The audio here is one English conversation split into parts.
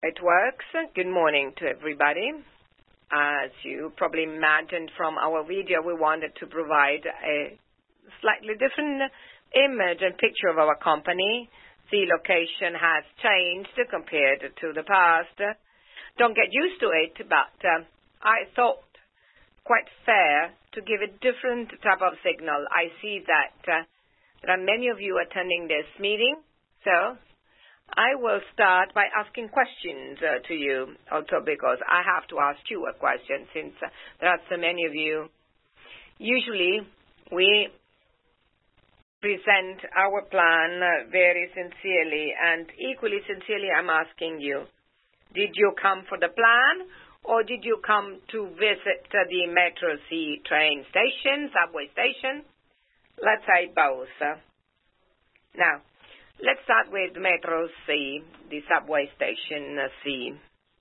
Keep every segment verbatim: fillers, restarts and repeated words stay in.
It works. Good morning to everybody. As you probably imagined from our video, we wanted to provide a slightly different image and picture of our company. The location has changed compared to the past. Don't get used to it, but uh, I thought quite fair to give a different type of signal. I see that uh, there are many of you attending this meeting, so I will start by asking questions uh, to you, also because I have to ask you a question since uh, there are so many of you. Usually, we present our plan uh, very sincerely, and equally sincerely I'm asking you, did you come for the plan, or did you come to visit uh, the Metro C train station, subway station? Let's say both. Now, let's start with Metro C, the subway station uh, C.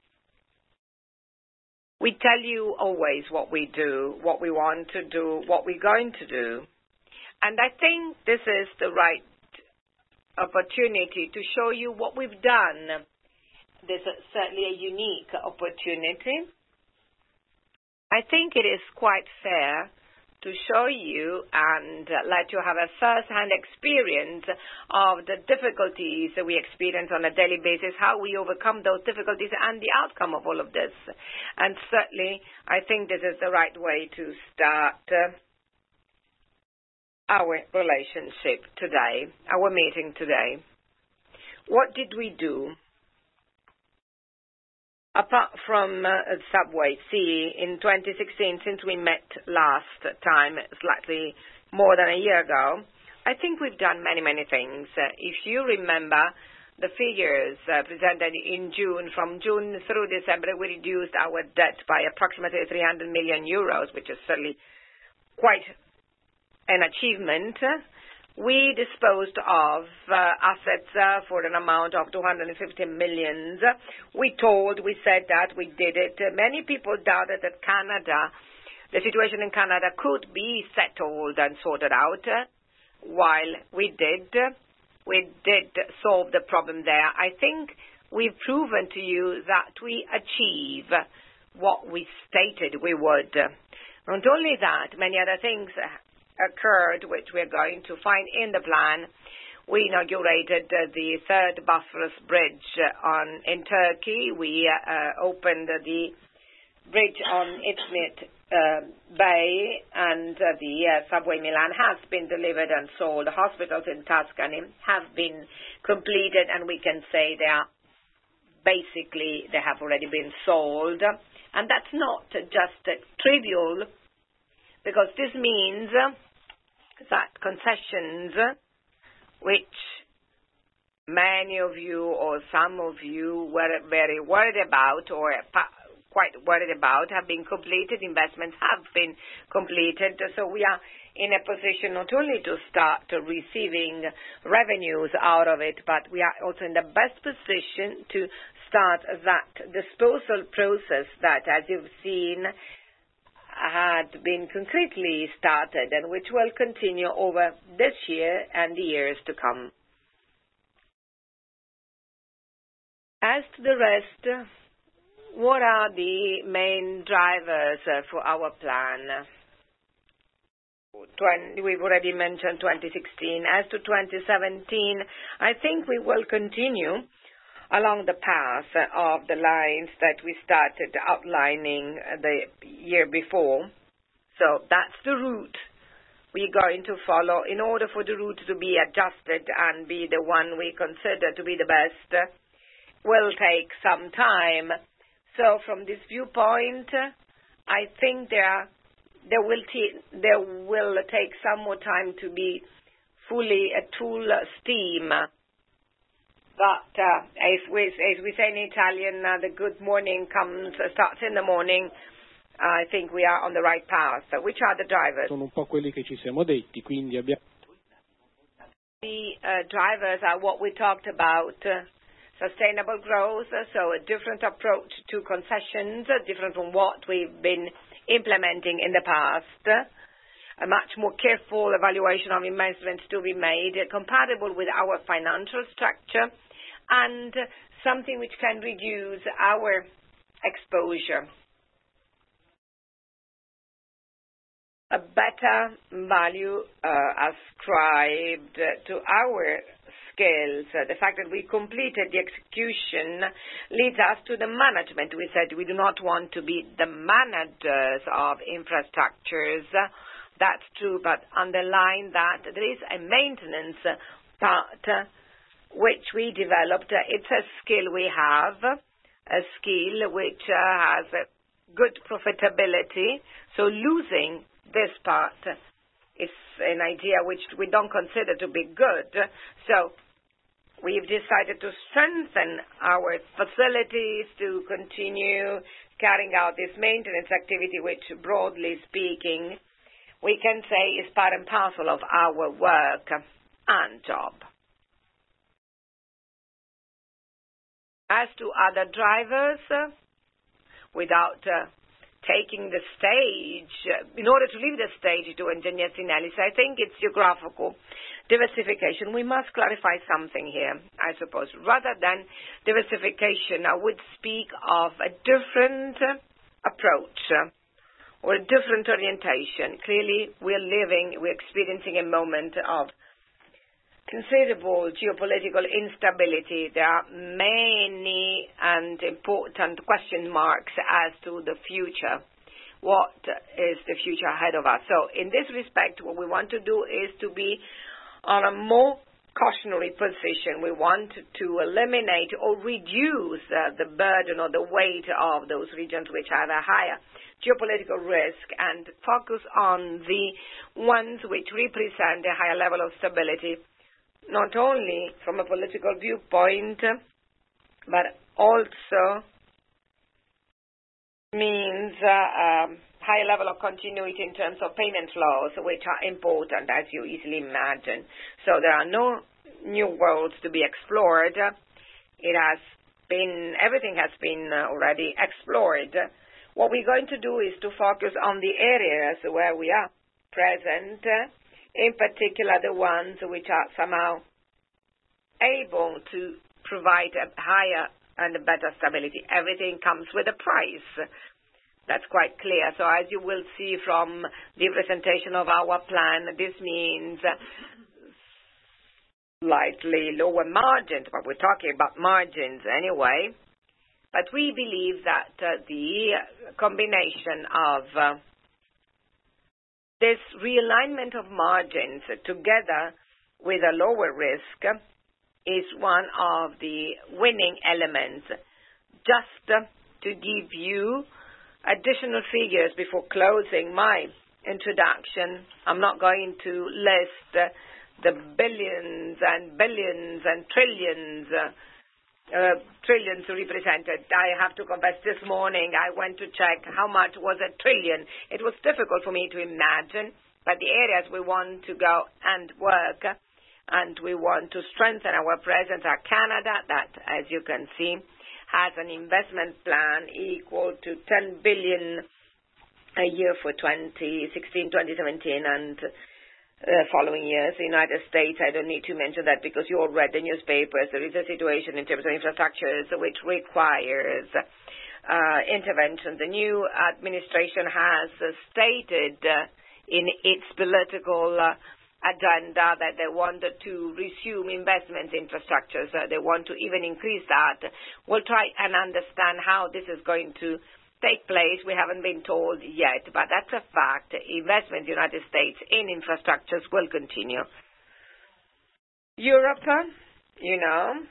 We tell you always what we do, what we want to do, what we're going to do. And I think this is the right opportunity to show you what we've done. This is certainly a unique opportunity. I think it is quite fair to show you and let you have a first-hand experience of the difficulties that we experience on a daily basis, how we overcome those difficulties, and the outcome of all of this. And certainly, I think this is the right way to start uh, our relationship today, our meeting today. What did we do? Apart from uh, Subway C, in twenty sixteen, since we met last time, slightly more than a year ago, I think we've done many, many things. Uh, if you remember the figures uh, presented in June, from June through December, we reduced our debt by approximately three hundred million euros, which is certainly quite an achievement. We disposed of uh, assets uh, for an amount of two hundred fifty million. We told, we said that, we did it. Many people doubted that Canada, the situation in Canada could be settled and sorted out. While we did, we did solve the problem there. I think we've proven to you that we achieve what we stated we would. Not only that, many other things occurred, which we're going to find in the plan. We inaugurated uh, the third Bosphorus Bridge on, in Turkey. We uh, opened the bridge on Izmit uh, Bay, and uh, the uh, subway Milan has been delivered and sold. The hospitals in Tuscany have been completed, and we can say they are basically, they have already been sold. And that's not just uh, trivial, because this means that concessions, which many of you or some of you were very worried about or quite worried about, have been completed. Investments have been completed. So we are in a position not only to start receiving revenues out of it, but we are also in the best position to start that disposal process that, as you've seen, had been concretely started and which will continue over this year and the years to come. As to the rest, what are the main drivers uh, for our plan? We've already mentioned twenty sixteen. As to twenty seventeen, I think we will continue along the path of the lines that we started outlining the year before. So that's the route we're going to follow. In order for the route to be adjusted and be the one we consider to be the best, will take some time. So from this viewpoint, I think there, there, will, t- there will take some more time to be fully at full steam. But uh, as, we, as we say in Italian, uh, the good morning comes uh, starts in the morning. Uh, I think we are on the right path. So which are the drivers? Sono un po' quelli che ci siamo detti, quindi abbiamo. The uh, drivers are what we talked about. Uh, sustainable growth, uh, so a different approach to concessions, uh, different from what we've been implementing in the past. Uh, a much more careful evaluation of investments to be made, uh, compatible with our financial structure, and something which can reduce our exposure. A better value uh, ascribed to our skills. Uh, the fact that we completed the execution leads us to the management. We said we do not want to be the managers of infrastructures. That's true, but underline that there is a maintenance part uh, which we developed. It's a skill we have, a skill which uh, has a good profitability. So losing this part is an idea which we don't consider to be good. So we've decided to strengthen our facilities to continue carrying out this maintenance activity, which, broadly speaking, we can say is part and parcel of our work and job. As to other drivers, without uh, taking the stage, in order to leave the stage to engineer analysis, I think it's geographical diversification. We must clarify something here, I suppose. Rather than diversification, I would speak of a different approach or a different orientation. Clearly, we're living, we're experiencing a moment of considerable geopolitical instability. There are many and important question marks as to the future. What is the future ahead of us? So in this respect, what we want to do is to be on a more cautionary position. We want to eliminate or reduce uh, the burden or the weight of those regions which have a higher geopolitical risk and focus on the ones which represent a higher level of stability, not only from a political viewpoint, but also means uh, um, high level of continuity in terms of payment flows, which are important, as you easily imagine. So there are no new worlds to be explored. It has been, everything has been already explored. What we're going to do is to focus on the areas where we are present, in particular the ones which are somehow able to provide a higher and a better stability. Everything comes with a price. That's quite clear. So as you will see from the presentation of our plan, this means slightly lower margins, but we're talking about margins anyway. But we believe that uh, the combination of uh, this realignment of margins together with a lower risk is one of the winning elements. Just uh, to give you additional figures before closing my introduction, I'm not going to list uh, the billions and billions and trillions uh, uh, trillions represented. I have to confess, this morning I went to check how much was a trillion. It was difficult for me to imagine, but the areas we want to go and work and we want to strengthen our presence are Canada, that, as you can see, has an investment plan equal to ten billion a year for twenty sixteen twenty seventeen and uh, following years. The United States, I don't need to mention that because you all read the newspapers. There is a situation in terms of infrastructures which requires uh, intervention. The new administration has uh, stated uh, in its political uh, agenda that they wanted to resume investment in infrastructures. Uh, they want to even increase that. We'll try and understand how this is going to take place. We haven't been told yet, but that's a fact. Investment in the United States in infrastructures will continue. Europe, you know,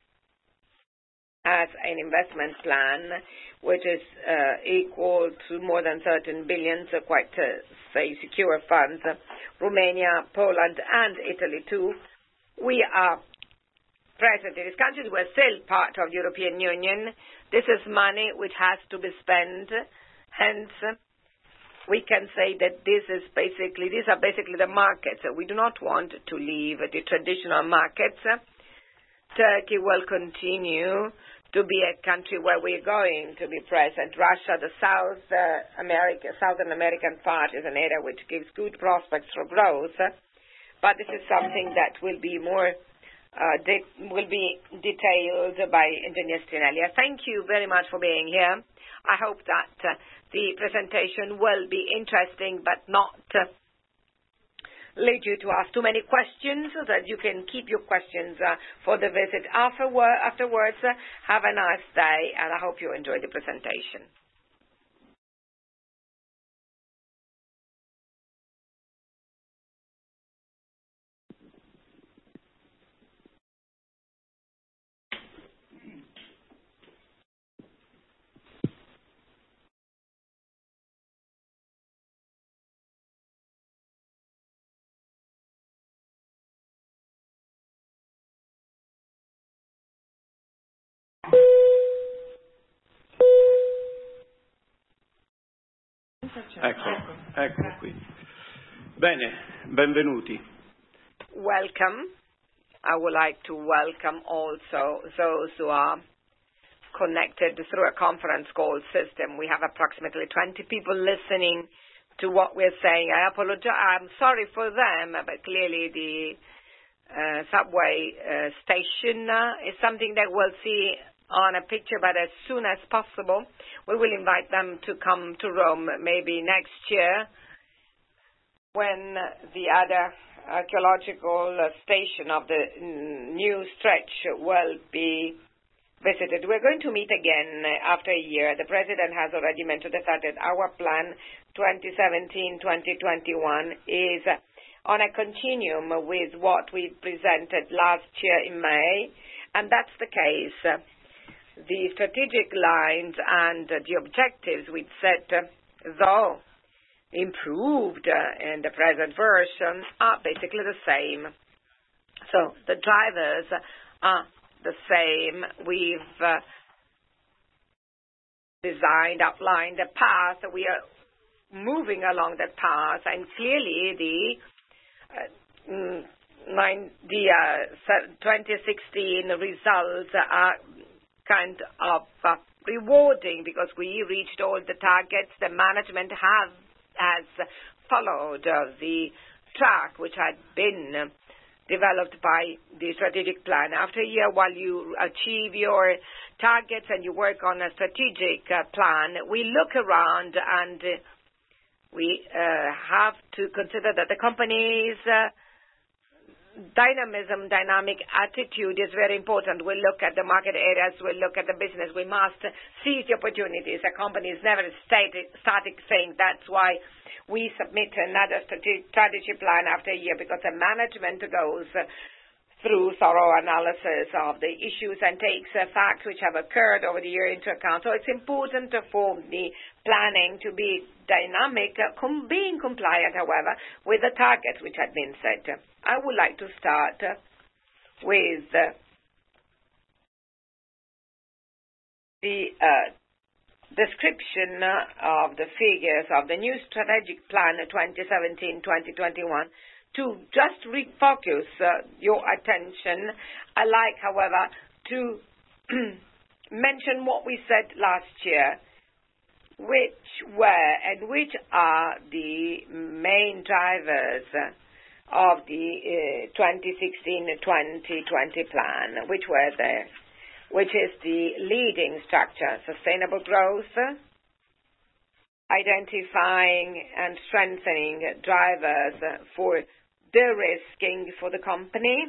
has an investment plan which is uh, equal to more than thirteen billion, so quite, uh, say, secure funds. Romania, Poland, and Italy, too. We are present in these countries. We're still part of the European Union. This is money which has to be spent. Hence, we can say that this is basically, these are basically the markets. We do not want to leave the traditional markets. Turkey will continue to be a country where we're going to be present. Russia, the South uh, America, Southern American part is an area which gives good prospects for growth, but this is something that will be more uh, de- will be detailed by Engineer Spinelli. Thank you very much for being here. I hope that uh, the presentation will be interesting, but not uh, lead you to ask too many questions, so that you can keep your questions uh, for the visit afterward, afterwards. Uh, have a nice day, and I hope you enjoy the presentation. Ecco, ecco qui. Bene, benvenuti. Welcome. I would like to welcome also those who are connected through a conference call system. We have approximately twenty people listening to what we're saying. I apologize. I'm sorry for them, but clearly the uh, subway uh, station uh, is something that we'll see on a picture, but as soon as possible, we will invite them to come to Rome, maybe next year, when the other archaeological station of the new stretch will be visited. We're going to meet again after a year. The President has already mentioned the fact that our plan twenty seventeen to twenty twenty-one is on a continuum with what we presented last year in May, and that's the case. The strategic lines and the objectives we'd set, though improved in the present version, are basically the same. So the drivers are the same. We've uh, designed, outlined the path. We are moving along that path, and clearly the uh, nine, the uh, twenty sixteen results are kind of uh, rewarding, because we reached all the targets. The management have has followed uh, the track which had been developed by the strategic plan. After a year, while you achieve your targets and you work on a strategic uh, plan, we look around and uh, we uh, have to consider that the company's uh, dynamism, dynamic attitude is very important. We look at the market areas, we look at the business. We must seize the opportunities. A company is never static, static thing. That's why we submit another strategy plan after a year, because the management goes through thorough analysis of the issues and takes uh, facts which have occurred over the year into account. So it's important for the planning to be dynamic, uh, com- being compliant, however, with the targets which had been set. I would like to start uh, with uh, the uh, description uh, of the figures of the new strategic plan twenty seventeen to twenty twenty-one. To just refocus uh, your attention, I like, however, to mention what we said last year, which were and which are the main drivers of the uh, twenty sixteen to twenty twenty plan, which were the, which is the leading structure: sustainable growth, identifying and strengthening drivers for de-risking for the company,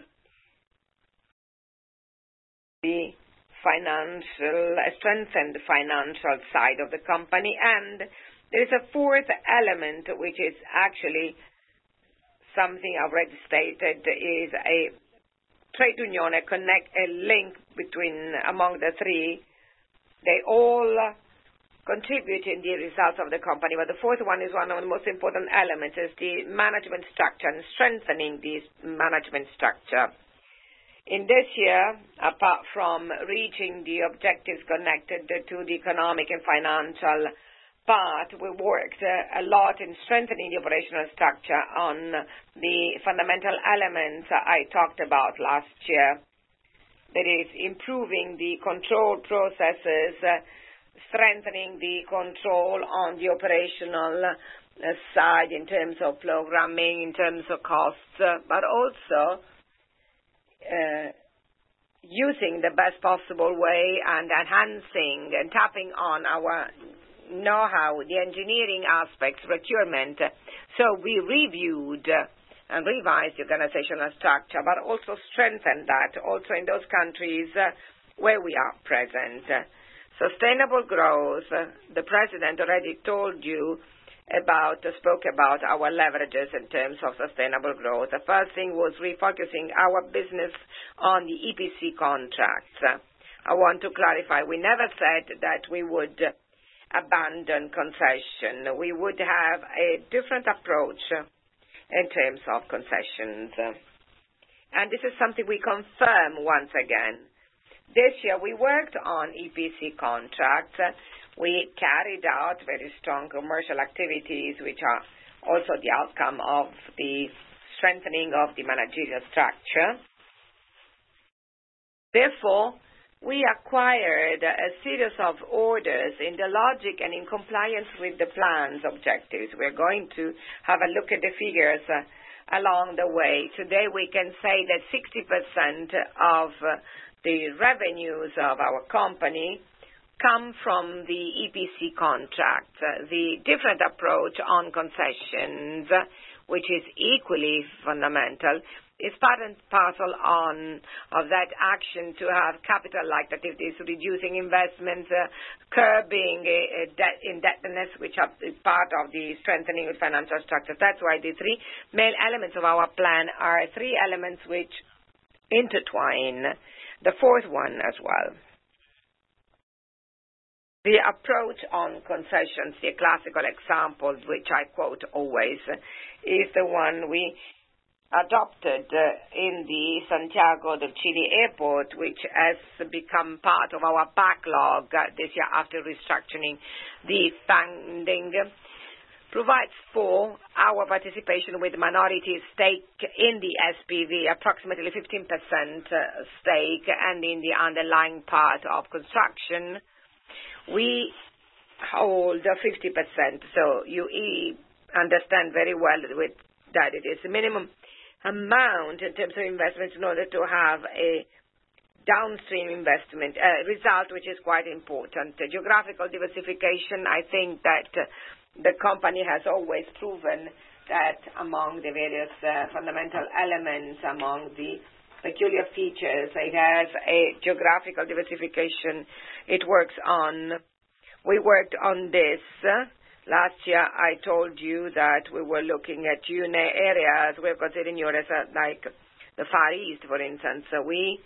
the financial, strengthened financial side of the company, and there is a fourth element which is actually something I've already stated, is a trade union, a connect, a link between among the three. They all contribute in the results of the company. But the fourth one is one of the most important elements, is the management structure and strengthening this management structure. In this year, apart from reaching the objectives connected to the economic and financial part, we worked a lot in strengthening the operational structure on the fundamental elements I talked about last year. That is, improving the control processes, strengthening the control on the operational uh, side in terms of programming, in terms of costs, uh, but also uh, using the best possible way and enhancing and tapping on our know-how, the engineering aspects, procurement. So we reviewed and revised the organizational structure, but also strengthened that also in those countries uh, where we are present. Sustainable growth, uh, the President already told you about, uh, spoke about our leverages in terms of sustainable growth. The first thing was refocusing our business on the E P C contracts. Uh, I want to clarify, we never said that we would abandon concession. We would have a different approach in terms of concessions. And this is something we confirm once again. This year we worked on E P C contracts. We carried out very strong commercial activities, which are also the outcome of the strengthening of the managerial structure. Therefore, we acquired a series of orders in the logic and in compliance with the plan's objectives. We're going to have a look at the figures uh, along the way. Today we can say that sixty percent of uh, the revenues of our company come from the E P C contract. Uh, the different approach on concessions, uh, which is equally fundamental, is part and parcel on of that action to have capital-like activities, reducing investments, uh, curbing uh, debt indebtedness, which are part of the strengthening of financial structure. That's why the three main elements of our plan are three elements which intertwine. The fourth one as well. The approach on concessions, the classical example, which I quote always, is the one we adopted uh, in the Santiago de Chile airport, which has become part of our backlog uh, this year after restructuring. The funding provides for our participation with minority stake in the S P V, approximately fifteen percent stake, and in the underlying part of construction, we hold fifty percent. So you understand very well with that it is a minimum amount in terms of investments in order to have a downstream investment uh, result, which is quite important. Uh, geographical diversification, I think that uh, the company has always proven that among the various uh, fundamental elements, among the peculiar features, it has a geographical diversification it works on. We worked on this. Uh, Last year, I told you that we were looking at U N E areas. We're considering Europe like the Far East, for instance. So we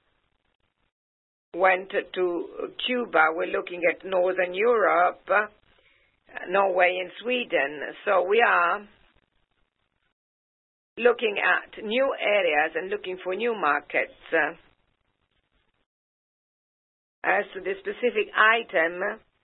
went to Cuba. We're looking at Northern Europe, Norway and Sweden. So we are looking at new areas and looking for new markets. As to the specific item,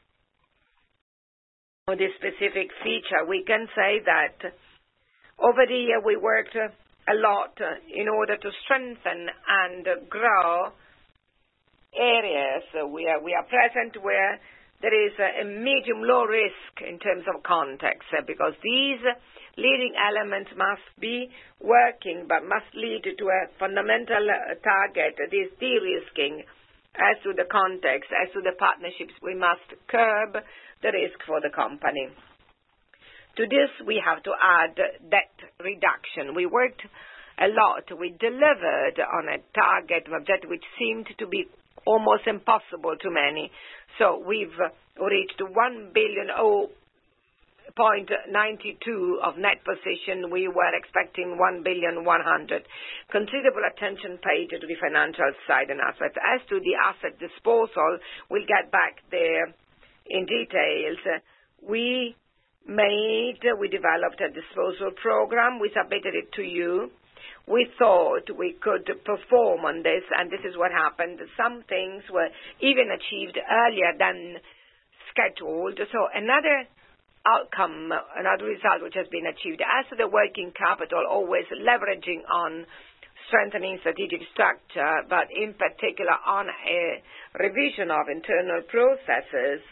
or this specific feature, we can say that over the year we worked a lot in order to strengthen and grow areas. We are, we are present where there is a medium-low risk in terms of context, because these leading elements must be working but must lead to a fundamental target, this de-risking. As to the context, as to the partnerships, we must curb the risk for the company. To this, we have to add debt reduction. We worked a lot. We delivered on a target objective which seemed to be almost impossible to many. So we've reached one billion point nine two of net position. We were expecting one billion one hundred. Considerable attention paid to the financial side and aspects. As to the asset disposal, we'll get back there in details. We made, we developed a disposal program. We submitted it to you. We thought we could perform on this, and this is what happened. Some things were even achieved earlier than scheduled. So another outcome, another result which has been achieved. As to the working capital, always leveraging on strengthening strategic structure, but in particular on a revision of internal processes,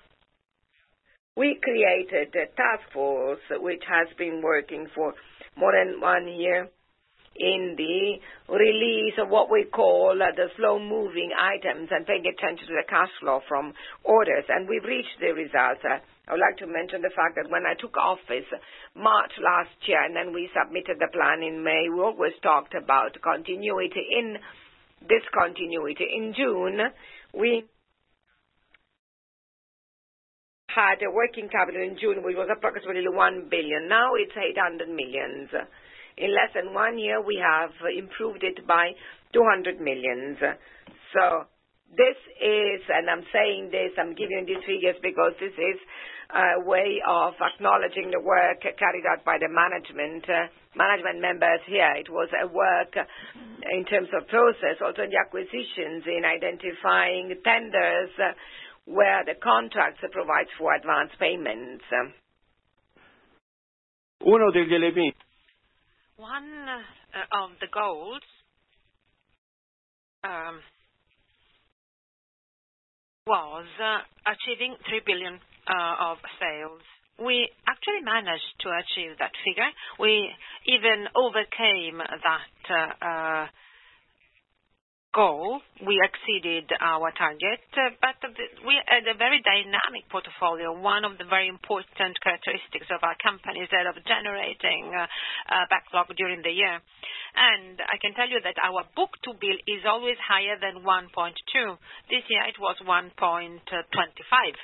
we created a task force which has been working for more than one year in the release of what we call uh, the slow-moving items and paying attention to the cash flow from orders. And we've reached the results. Uh, I would like to mention the fact that when I took office March last year and then we submitted the plan in May, we always talked about continuity. In this continuity, in June, we had a working capital in June which was approximately one billion. Now it's eight hundred million. In less than one year, we have improved it by two hundred million. So this is, and I'm saying this, I'm giving these figures because this is a way of acknowledging the work carried out by the management, uh, management members here. It was a work in terms of process, also in the acquisitions, in identifying tenders uh, where the contracts provides for advance payments. Uno degli elementi. One uh, of the goals um, was uh, achieving three billion uh, of sales. We actually managed to achieve that figure. We even overcame that uh, uh, goal. We exceeded our target, uh, but we had a very dynamic portfolio. One of the very important characteristics of our company is that of generating uh, uh, backlog during the year. And I can tell you that our book-to-bill is always higher than one point two. This year it was one point two five.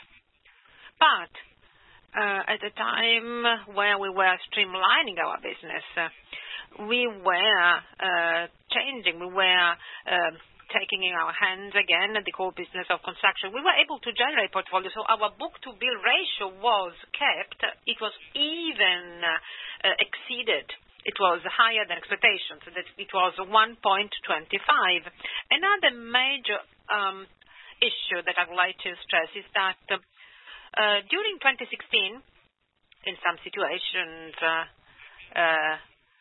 But uh, at a time where we were streamlining our business, uh, we were uh, changing, we were uh, taking in our hands again the core business of construction. We were able to generate portfolio, so our book-to-bill ratio was kept. It was even uh, exceeded. It was higher than expectations. So that it was one point two five. Another major um, issue that I would like to stress is that uh, during twenty sixteen, in some situations, uh, uh,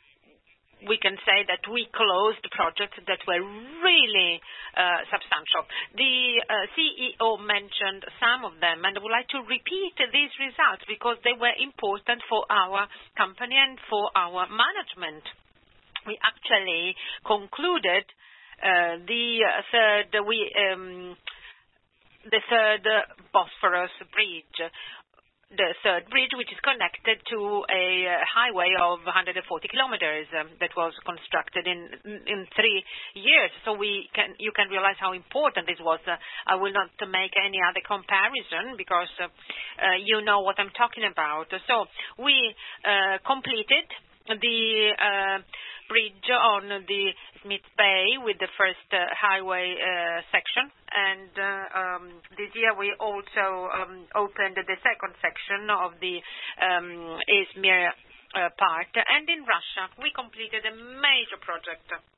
we can say that we closed projects that were really uh, substantial. The uh, C E O mentioned some of them, and I would like to repeat these results because they were important for our company and for our management. We actually concluded uh, the third we um, the third Bosphorus bridge. The third bridge, which is connected to a highway of one hundred forty kilometers um, that was constructed in in three years. So we can you can realize how important this was. Uh, I will not make any other comparison because uh, uh, you know what I'm talking about. So we uh, completed the uh, bridge on the Smith Bay with the first uh, highway uh, section. And uh, um, this year we also um, opened the second section of the um, Izmir uh, part. And in Russia, we completed a major project. Uh,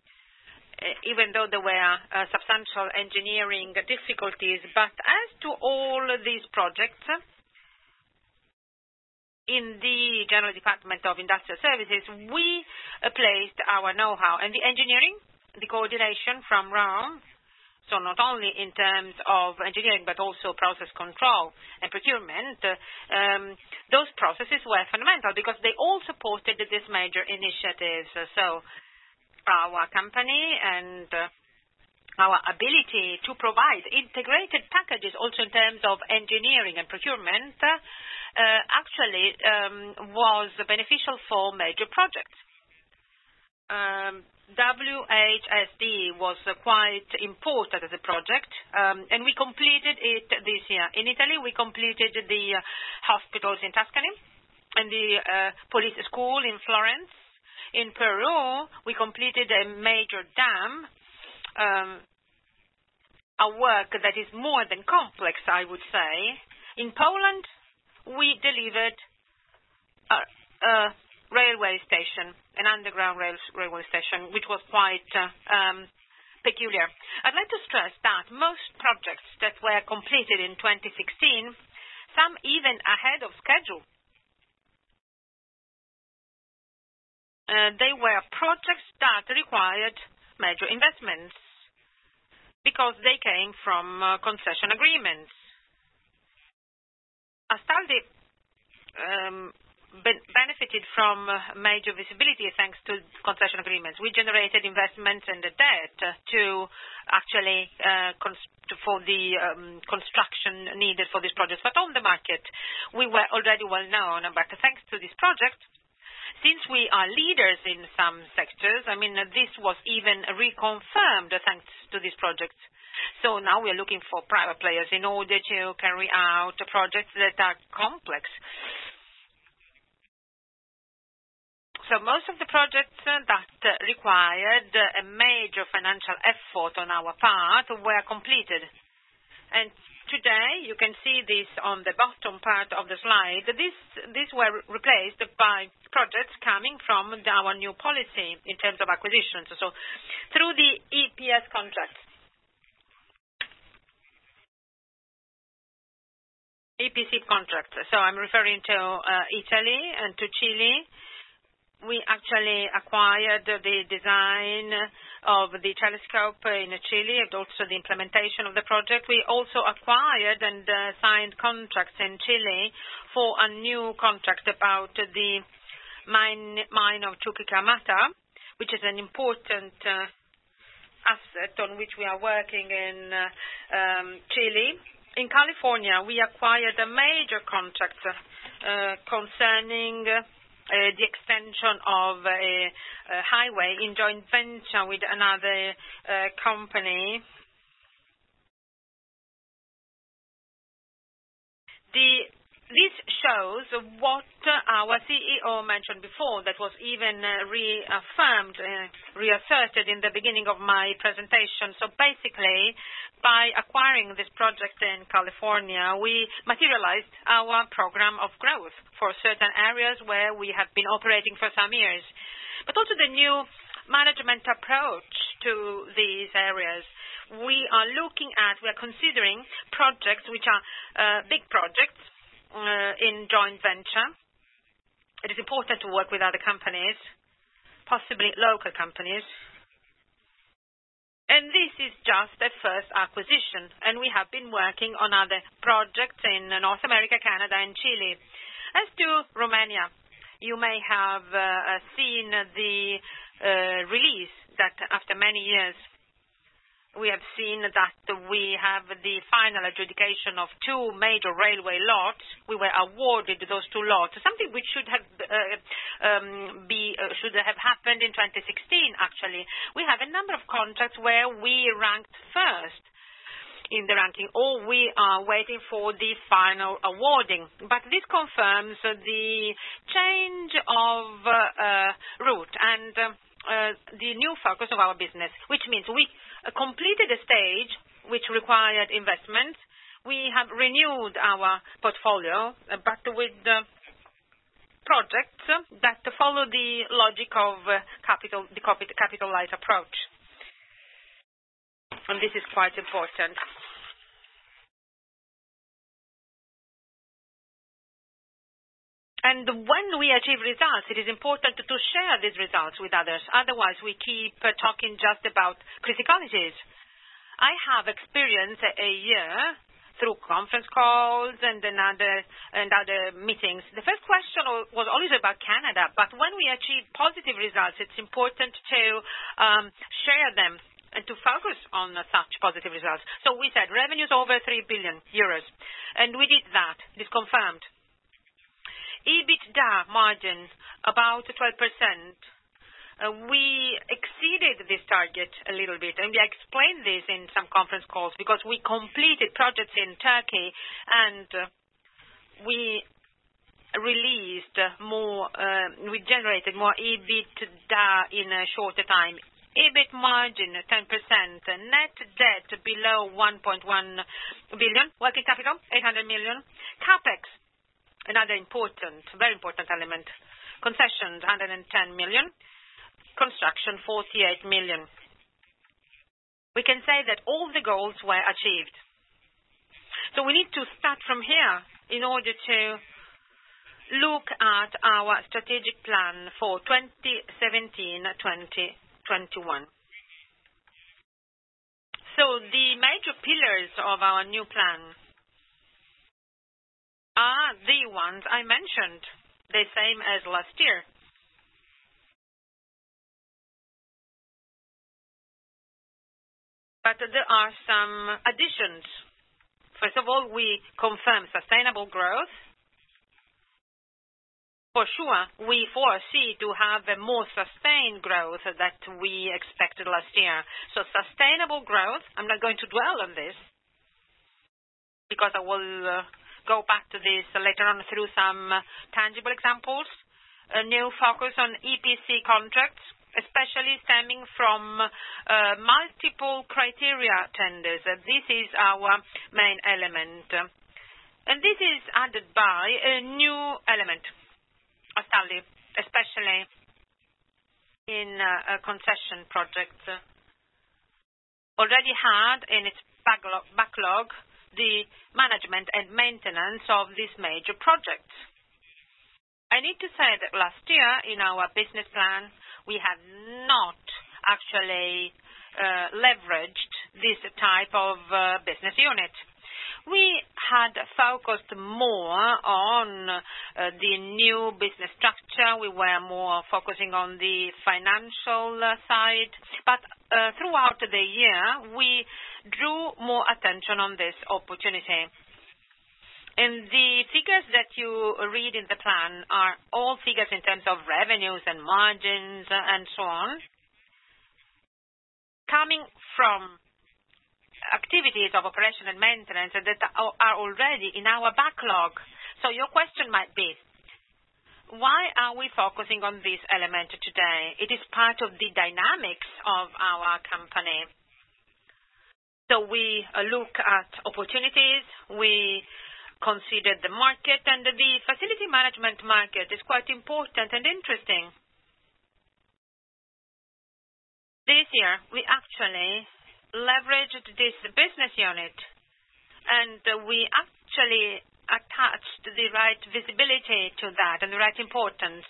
even though there were uh, substantial engineering difficulties, but as to all these projects, in the General Department of Industrial Services, we uh, placed our know-how and the engineering, the coordination from Rome. So not only in terms of engineering, but also process control and procurement, uh, um, those processes were fundamental because they all supported this major initiatives. So our company and uh, our ability to provide integrated packages also in terms of engineering and procurement uh, uh, actually um, was beneficial for major projects. Um, W H S D was uh, quite important as a project, um, and we completed it this year. In Italy, we completed the uh, hospitals in Tuscany and the uh, police school in Florence. In Peru, we completed a major dam, um, a work that is more than complex, I would say. In Poland, we delivered a, a railway station, an underground rail, railway station, which was quite uh, um, peculiar. I'd like to stress that most projects that were completed in twenty sixteen, some even ahead of schedule, uh, they were projects that required major investments because they came from uh, concession agreements. Astaldi um, benefited from major visibility thanks to concession agreements. We generated investments and the debt to actually uh, for the um, construction needed for this project. But on the market, we were already well known. But thanks to this project, since we are leaders in some sectors, I mean, this was even reconfirmed thanks to this project. So now we are looking for private players in order to carry out projects that are complex. So most of the projects that required a major financial effort on our part were completed. And today, you can see this on the bottom part of the slide. This, these were replaced by projects coming from our new policy in terms of acquisitions. So through the E P S contracts. E P C contracts. So I'm referring to uh, Italy and to Chile. We actually acquired the design of the telescope in Chile and also the implementation of the project. We also acquired and uh, signed contracts in Chile for a new contract about the mine, mine of Chuquicamata, which is an important uh, asset on which we are working in uh, um, Chile. In California, we acquired a major contract uh, concerning uh, Uh, the extension of a, a highway in joint venture with another uh, company. The, this shows what our C E O mentioned before, that was even uh, reaffirmed, uh, reasserted in the beginning of my presentation. So basically, by acquiring this project in California, we materialized our program of growth for certain areas where we have been operating for some years. But also the new management approach to these areas. We are looking at, we are considering projects which are uh, big projects uh, in joint venture. It is important to work with other companies, possibly local companies. And this is just a first acquisition, and we have been working on other projects in North America, Canada, and Chile. As to Romania, you may have uh, seen the uh, release that after many years, we have seen that we have the final adjudication of two major railway lots. We were awarded those two lots, something which should have uh, um, be uh, should have happened in twenty sixteen. Actually, we have a number of contracts where we ranked first in the ranking, or we are waiting for the final awarding. But this confirms the change of uh, uh, route and uh, uh, the new focus of our business, which means we uh, completed a stage which required investment. We have renewed our portfolio, uh, but with uh, projects that follow the logic of uh, capital, the capital light approach. And this is quite important. And when we achieve results, it is important to share these results with others. Otherwise, we keep uh, talking just about criticalities. I have experienced a year through conference calls and another, and other meetings. The first question was always about Canada, but when we achieve positive results, it's important to um, share them and to focus on uh, such positive results. So we said revenues over three billion euros, and we did that. It is confirmed. EBITDA margin about twelve percent. Uh, we exceeded this target a little bit, and we explained this in some conference calls because we completed projects in Turkey and uh, we released more, uh, we generated more EBITDA in a shorter time. EBIT margin ten percent, net debt below one point one billion, working capital eight hundred million, CapEx, another important, very important element, concessions one hundred ten million, construction forty-eight million. We can say that all the goals were achieved. So we need to start from here in order to look at our strategic plan for twenty seventeen to twenty twenty-one. So the major pillars of our new plan are the ones I mentioned the same as last year. But there are some additions. First of all, we confirm sustainable growth. For sure, we foresee to have a more sustained growth that we expected last year. So sustainable growth, I'm not going to dwell on this because I will uh, go back to this later on through some uh, tangible examples. A new focus on E P C contracts, especially stemming from uh, multiple criteria tenders. Uh, this is our main element. And this is added by a new element, Astaldi, especially in uh, concession projects. Already had in its backlog, backlog the management and maintenance of these major projects. I need to say that last year in our business plan, we have not actually uh, leveraged this type of uh, business unit. We had focused more on uh, the new business structure. We were more focusing on the financial uh, side. But uh, throughout the year, we drew more attention on this opportunity. And the figures that you read in the plan are all figures in terms of revenues and margins and so on, coming from activities of operation and maintenance that are already in our backlog. So your question might be, why are we focusing on this element today? It is part of the dynamics of our company. So we look at opportunities, we consider the market, and the facility management market is quite important and interesting. This year, we actually leveraged this business unit, and we actually attached the right visibility to that and the right importance.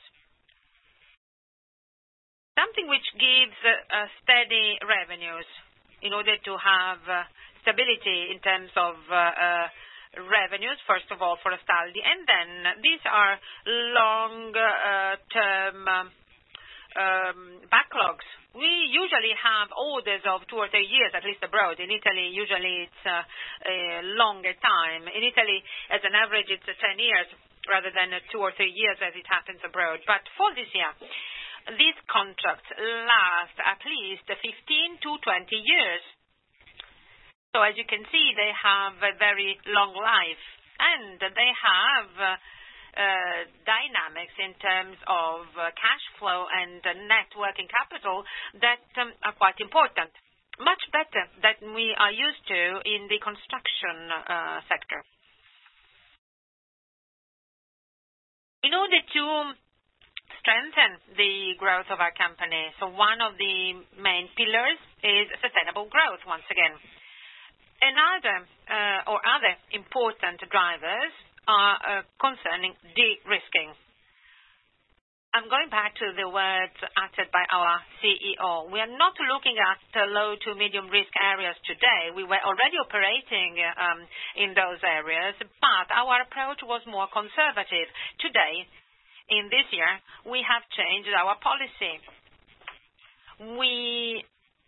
Something which gives uh, steady revenues in order to have uh, stability in terms of uh, uh, revenues, first of all, for Astaldi, and then these are long-term uh, um, backlogs. We usually have orders of two or three years, at least abroad. In Italy, usually it's uh, a longer time. In Italy, as an average, it's uh, ten years rather than uh, two or three years as it happens abroad. But for this year, these contracts last at least fifteen to twenty years. So as you can see, they have a very long life, and they have uh, uh, dynamics in terms of uh, cash flow and uh, net working capital that um, are quite important, much better than we are used to in the construction uh, sector. In order to strengthen the growth of our company, so one of the main pillars is sustainable growth once again. Another uh, or other important drivers are uh, concerning de-risking. I'm going back to the words uttered by our C E O. We are not looking at uh, low to medium risk areas today. We were already operating um, in those areas, but our approach was more conservative. Today, in this year, we have changed our policy. We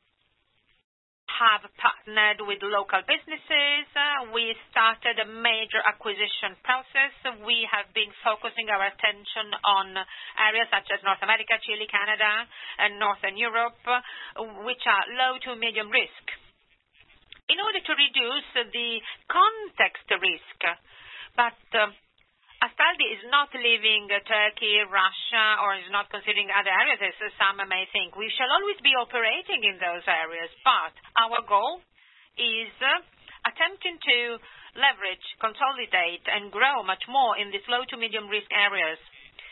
have partnered with local businesses. Uh, we started a major acquisition process. We have been focusing our attention on areas such as North America, Chile, Canada, and Northern Europe, uh, which are low to medium risk, in order to reduce the context risk. But uh, Astaldi is not leaving uh, Turkey, Russia, or is not considering other areas, as some may think. We shall always be operating in those areas, but our goal is uh, attempting to leverage, consolidate, and grow much more in these low to medium risk areas.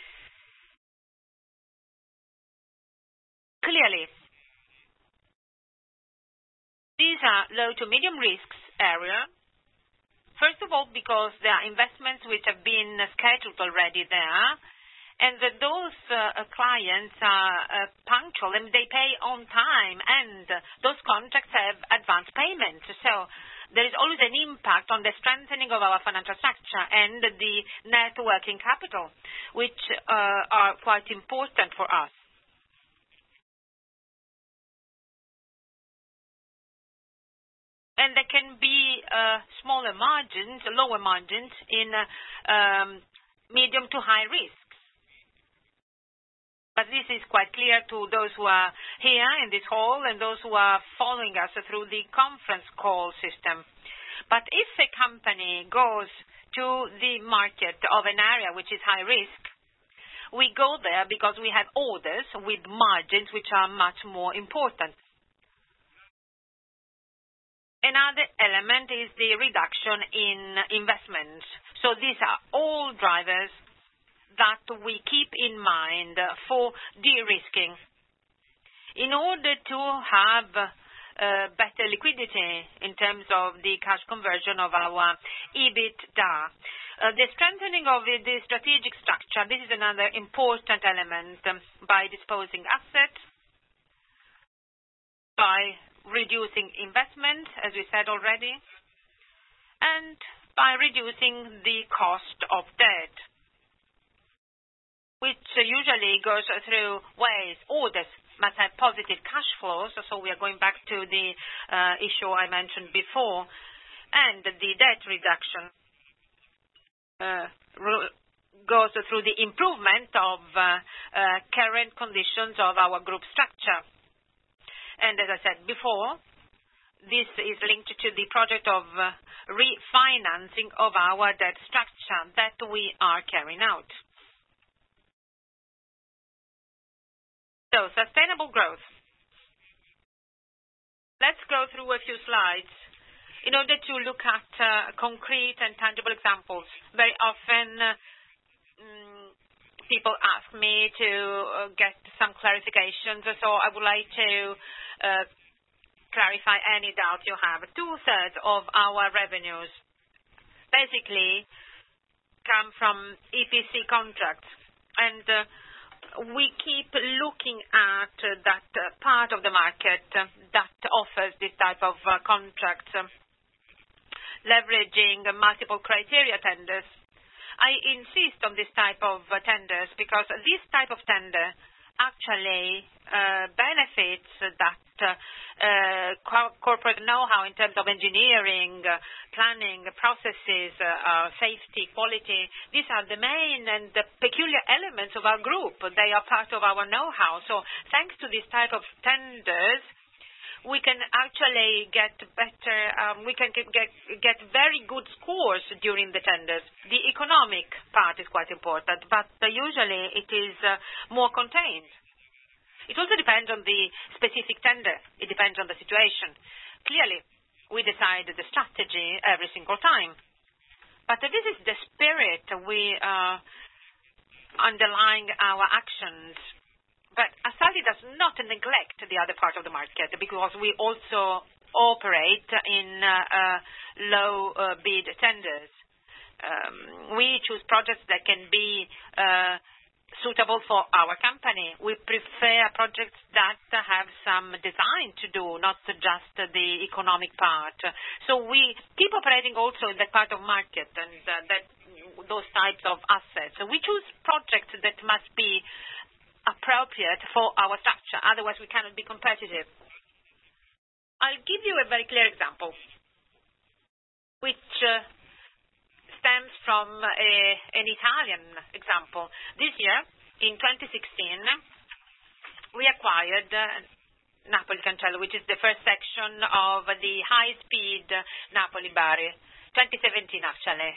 Clearly, these are low to medium risks area. First of all, because there are investments which have been scheduled already there, and that those uh, clients are uh, punctual and they pay on time, and those contracts have advance payments. So there is always an impact on the strengthening of our financial structure and the net working capital, which uh, are quite important for us. And there can be uh, smaller margins, lower margins in uh, um, medium to high risks. But this is quite clear to those who are here in this hall and those who are following us through the conference call system. But if a company goes to the market of an area which is high risk, we go there because we have orders with margins which are much more important. Another element is the reduction in investment. So these are all drivers that we keep in mind for de-risking. In order to have uh, better liquidity in terms of the cash conversion of our EBITDA, uh, the strengthening of the strategic structure, this is another important element um, by disposing assets, by reducing investment, as we said already, and by reducing the cost of debt, which usually goes through ways. Orders must have positive cash flows, so we are going back to the uh, issue I mentioned before, and the debt reduction uh, goes through the improvement of uh, uh, current conditions of our group structure. And as I said before, this is linked to the project of uh, refinancing of our debt structure that we are carrying out. So, sustainable growth. Let's go through a few slides in order to look at uh, concrete and tangible examples. Very often, uh, mm, people ask me to uh, get some clarifications, so I would like to uh, clarify any doubt you have. Two-thirds of our revenues basically come from E P C contracts, and uh, we keep looking at uh, that uh, part of the market uh, that offers this type of uh, contracts, uh, leveraging uh, multiple criteria tenders. I insist on this type of uh, tenders because this type of tender actually uh, benefits that uh, uh, co- corporate know-how in terms of engineering, uh, planning, processes, uh, uh, safety, quality. These are the main and the peculiar elements of our group. They are part of our know-how. So thanks to this type of tenders, we can actually get better, um, we can get, get very good scores during the tenders. The economic part is quite important, but uh, usually it is uh, more contained. It also depends on the specific tender. It depends on the situation. Clearly, we decide the strategy every single time. But uh, this is the spirit we are uh, underlying our actions. But Astaldi does not neglect the other part of the market because we also operate in uh, uh, low uh, bid tenders. Um, we choose projects that can be uh, suitable for our company. We prefer projects that have some design to do, not just the economic part. So we keep operating also in that part of market and uh, that those types of assets. So we choose projects that must be appropriate for our structure, otherwise we cannot be competitive. I'll give you a very clear example, which uh, stems from a, an Italian example. This year, in twenty sixteen, we acquired uh, Napoli-Cancello, which is the first section of the high-speed Napoli-Bari, twenty seventeen actually.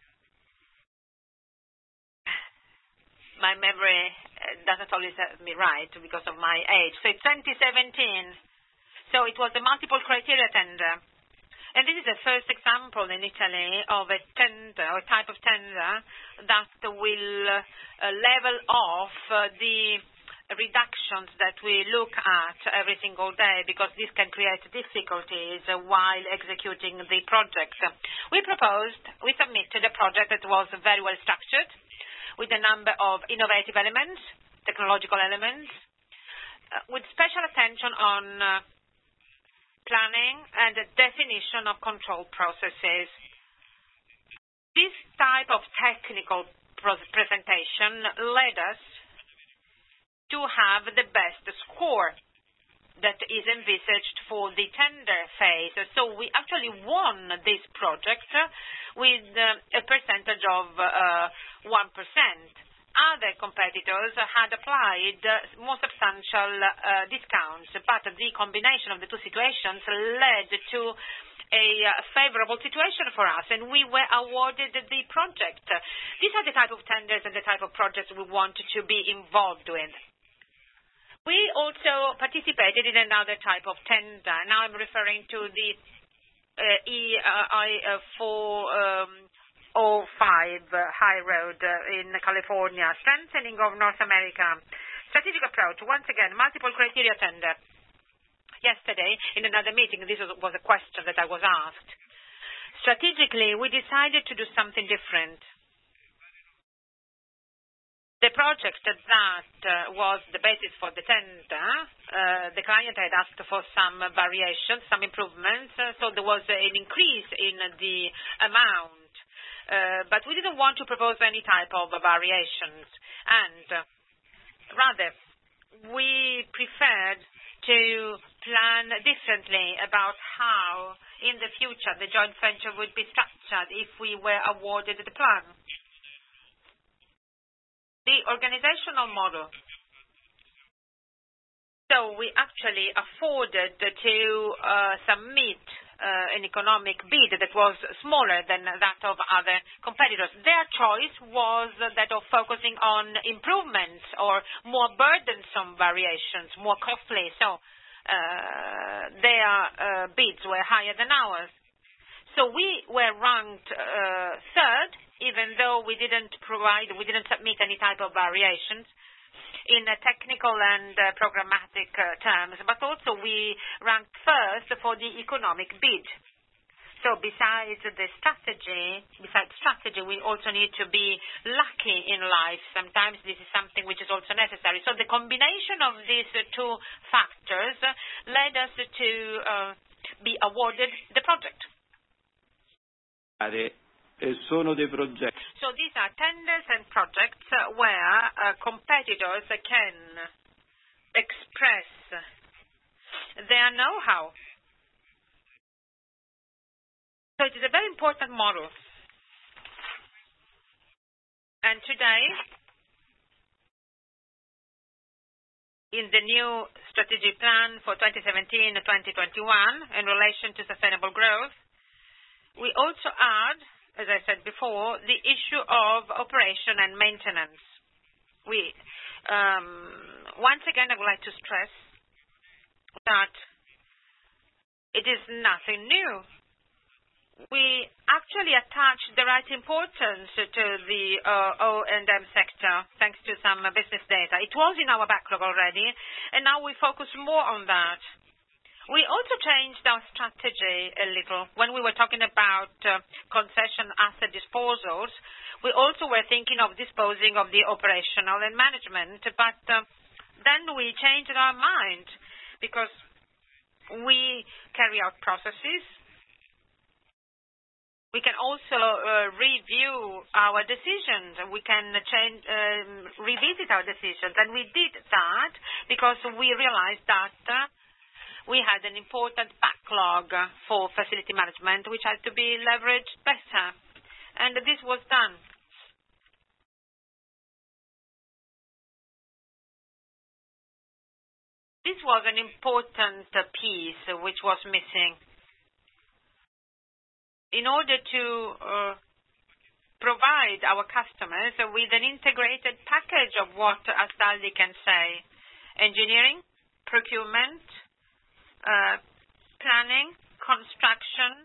My memory doesn't always serve me right because of my age. So it's twenty seventeen. So it was a multiple criteria tender. And this is the first example in Italy of a tender, or type of tender, that will uh, level off uh, the reductions that we look at every single day, because this can create difficulties uh, while executing the project. We proposed, we submitted a project that was very well structured, with a number of innovative elements, technological elements, uh, with special attention on uh, planning and definition of control processes. This type of technical presentation led us to have the best score that is envisaged for the tender phase. So we actually won this project with a percentage of uh, one percent. Other competitors had applied more substantial uh, discounts, but the combination of the two situations led to a favorable situation for us, and we were awarded the project. These are the type of tenders and the type of projects we want to be involved with. We also participated in another type of tender. Now I'm referring to the uh, E I four oh five high road in California, strengthening of North America. Strategic approach, once again, multiple criteria tender. Yesterday, in another meeting, this was, was a question that I was asked. Strategically, we decided to do something different. The project that uh, was the basis for the tender, uh, the client had asked for some variations, some improvements, uh, so there was an increase in the amount. Uh, but we didn't want to propose any type of variations. And uh, rather, we preferred to plan differently about how, in the future, the joint venture would be structured if we were awarded the plan. The organizational model. So we actually afforded to uh, submit uh, an economic bid that was smaller than that of other competitors. Their choice was that of focusing on improvements or more burdensome variations, more costly. So uh, their uh, bids were higher than ours. So we were ranked uh, third, even though we didn't provide, we didn't submit any type of variations in uh, technical and uh, programmatic uh, terms, but also we ranked first for the economic bid. So besides the strategy, besides strategy, we also need to be lucky in life. Sometimes this is something which is also necessary. So the combination of these two factors led us to uh, be awarded the project. Sono dei progetti. So these are tenders and projects where uh, competitors can express their know-how. So it is a very important model. And today, in the new strategic plan for twenty seventeen to twenty twenty-one in relation to sustainable growth, we also add, as I said before, the issue of operation and maintenance. We, um, once again, I would like to stress that it is nothing new. We actually attach the right importance to the uh, O and M sector, thanks to some business data. It was in our backlog already, and now we focus more on that. We also changed our strategy a little. When we were talking about uh, concession asset disposals, we also were thinking of disposing of the operational and management, but uh, then we changed our mind because we carry out processes. We can also uh, review our decisions. We can change, um, revisit our decisions, and we did that because we realized that uh, we had an important backlog for facility management, which had to be leveraged better. And this was done. This was an important piece which was missing. In order to uh, provide our customers with an integrated package of what Astaldi can say, engineering, procurement, Uh, planning, construction,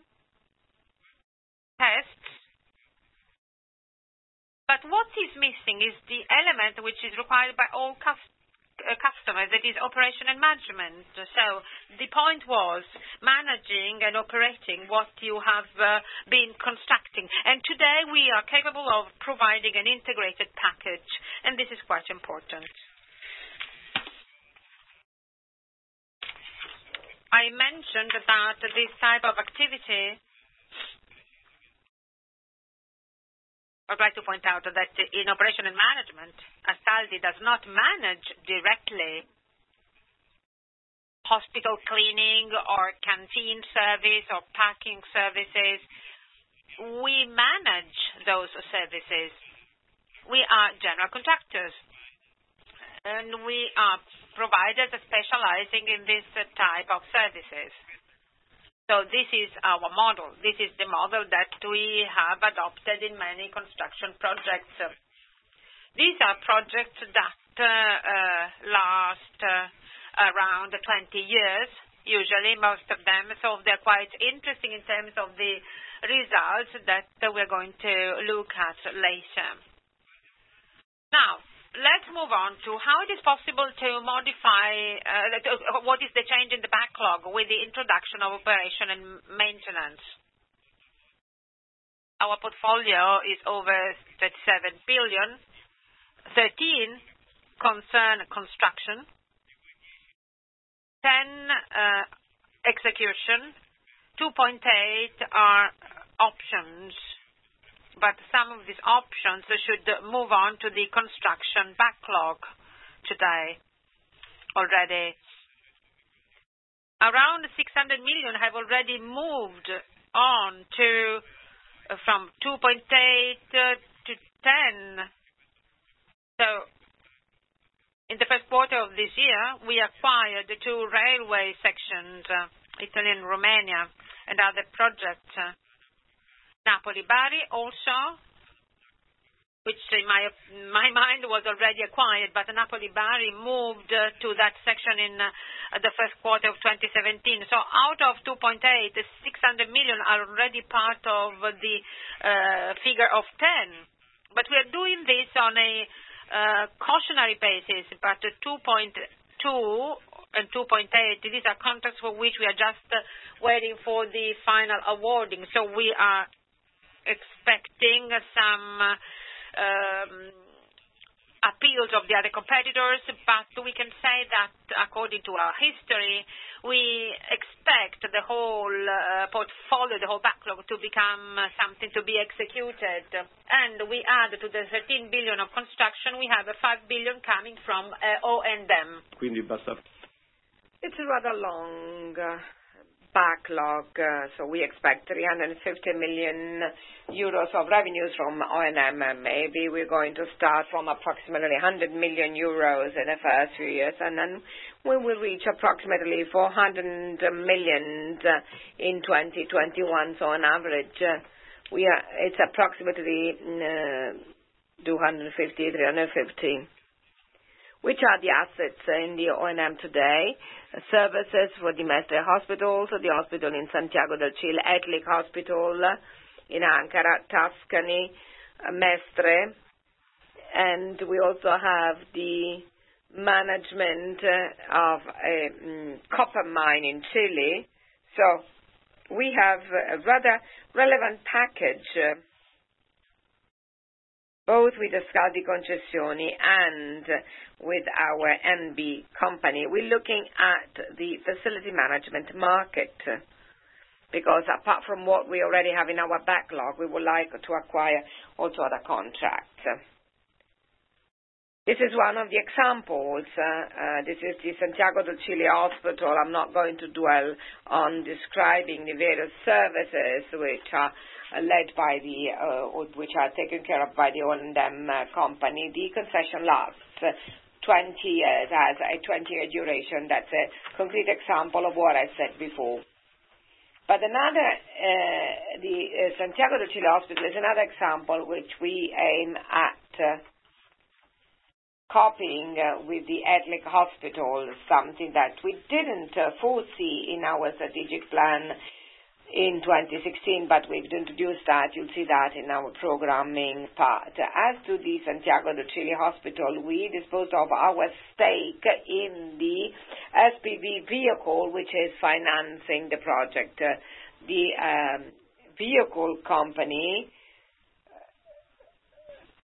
tests. But what is missing is the element which is required by all cus uh, customers, that is operation and management. So the point was managing and operating what you have uh, been constructing. And today we are capable of providing an integrated package, and this is quite important. I mentioned that this type of activity, I'd like to point out that in operation and management, Astaldi does not manage directly hospital cleaning or canteen service or packing services. We manage those services. We are general contractors, and we are providers specializing in this type of services. So this is our model. This is the model that we have adopted in many construction projects. These are projects that uh, uh, last uh, around twenty years, usually, most of them. So they're quite interesting in terms of the results that we're going to look at later. Now, let's move on to how it is possible to modify, uh, what is the change in the backlog with the introduction of operation and maintenance. Our portfolio is over thirty-seven billion, thirteen concern construction, ten uh, execution, two point eight are options. But some of these options should move on to the construction backlog today already. Around six hundred million have already moved on to uh, from two point eight uh, to ten. So in the first quarter of this year, we acquired the two railway sections, uh, Italy and Romania, and other projects. Uh, Napoli-Bari also, which in my my mind was already acquired, but Napoli-Bari moved uh, to that section in uh, the first quarter of twenty seventeen. So out of two point eight, six hundred million are already part of the uh, figure of ten. But we are doing this on a uh, cautionary basis, but two point two and two point eight, these are contracts for which we are just uh, waiting for the final awarding. So we are expecting some uh, um, appeals of the other competitors, but we can say that according to our history, we expect the whole uh, portfolio, the whole backlog to become uh, something to be executed. And we add to the thirteen billion of construction, we have a five billion coming from uh, O and M. Quindi basta. It's a rather long uh, backlog, uh, so we expect three hundred fifty million euros of revenues from O and M. Maybe we're going to start from approximately one hundred million euros in the first few years, and then we will reach approximately four hundred million in twenty twenty-one. So on average, uh, we are it's approximately uh, two hundred fifty, three hundred fifty. Which are the assets in the O and M today? Services for the Mestre hospitals, the hospital in Santiago del Cile, Etlik Hospital in Ankara, Tuscany, Mestre, and we also have the management of a um, copper mine in Chile. So we have a rather relevant package, uh, both with Astaldi Concessioni and with our N B company. We're looking at the facility management market because apart from what we already have in our backlog, we would like to acquire also other contracts. This is one of the examples. Uh, uh, this is the Santiago del Cile Hospital. I'm not going to dwell on describing the various services which are uh, led by the, uh, which are taken care of by the O and M uh, company. The concession lasts uh, twenty years, has a twenty-year duration. That's a concrete example of what I said before. But another, uh, the uh, Santiago del Cile Hospital is another example which we aim at uh, copying uh, with the Etlik Hospital, something that we didn't uh, foresee in our strategic plan in twenty sixteen, but we've introduced that. You'll see that in our programming part. As to the Santiago del Cile Hospital, we disposed of our stake in the S P V vehicle, which is financing the project. Uh, the um, vehicle company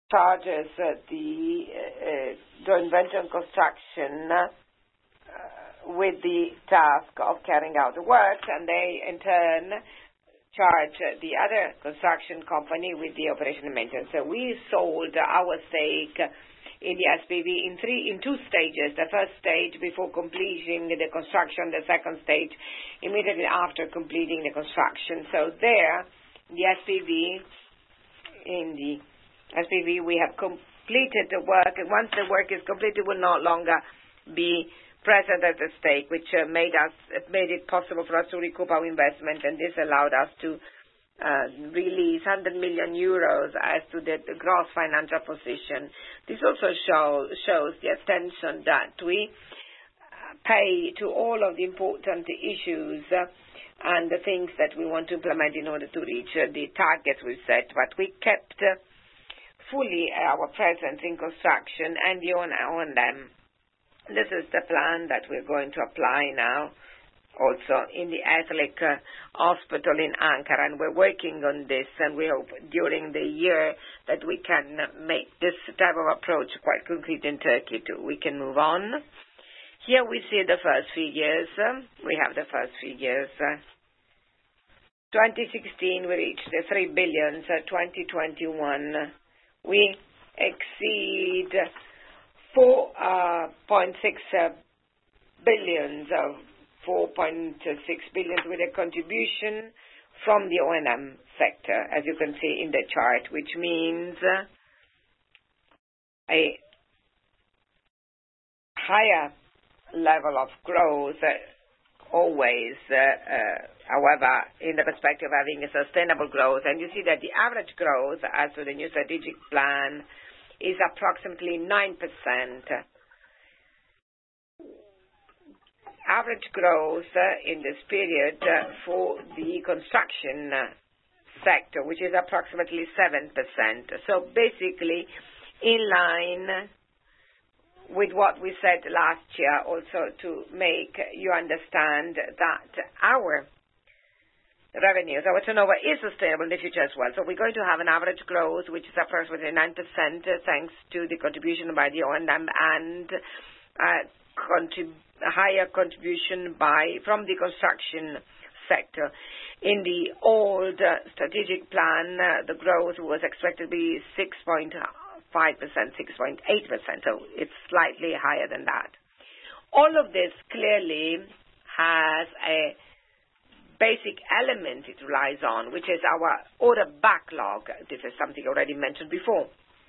charges uh, the uh, uh, joint venture construction uh, with the task of carrying out the work, and they in turn charge the other construction company with the operation and maintenance. So we sold our stake in the S P V in three, in two stages. The first stage before completing the construction, the second stage immediately after completing the construction. So there, the S P V, in the S P V, we have completed the work, and once the work is completed, will no longer be present at the stake, which uh, made us it made it possible for us to recoup our investment, and this allowed us to uh, release one hundred million euros as to the, the gross financial position. This also show, shows the attention that we pay to all of the important issues uh, and the things that we want to implement in order to reach uh, the targets we set. But we kept uh, fully our presence in construction and the O and M. This is the plan that we're going to apply now also in the Catholic uh, Hospital in Ankara, and we're working on this, and we hope during the year that we can make this type of approach quite concrete in Turkey too. We can move on. Here we see the first figures. We have the first figures. twenty sixteen we reached the three billion. So twenty twenty-one we exceed four point six billion, so four point six billion with a contribution from the O and M sector, as you can see in the chart, which means a higher level of growth, uh, always, uh, uh, however, in the perspective of having a sustainable growth. And you see that the average growth, as to the new strategic plan, is approximately nine percent. Average growth uh, in this period uh, for the construction uh, sector, which is approximately seven percent. So basically in line with what we said last year, also to make you understand that our revenues, our turnover is sustainable in the future as well. So we're going to have an average growth which is approximately nine percent uh, thanks to the contribution by the O and M and uh, contrib- higher contribution by from the construction sector. In the old uh, strategic plan, uh, the growth was expected to be six point five percent, six point eight percent, so it's slightly higher than that. All of this clearly has a basic element it relies on, which is our order backlog. This is something already mentioned before.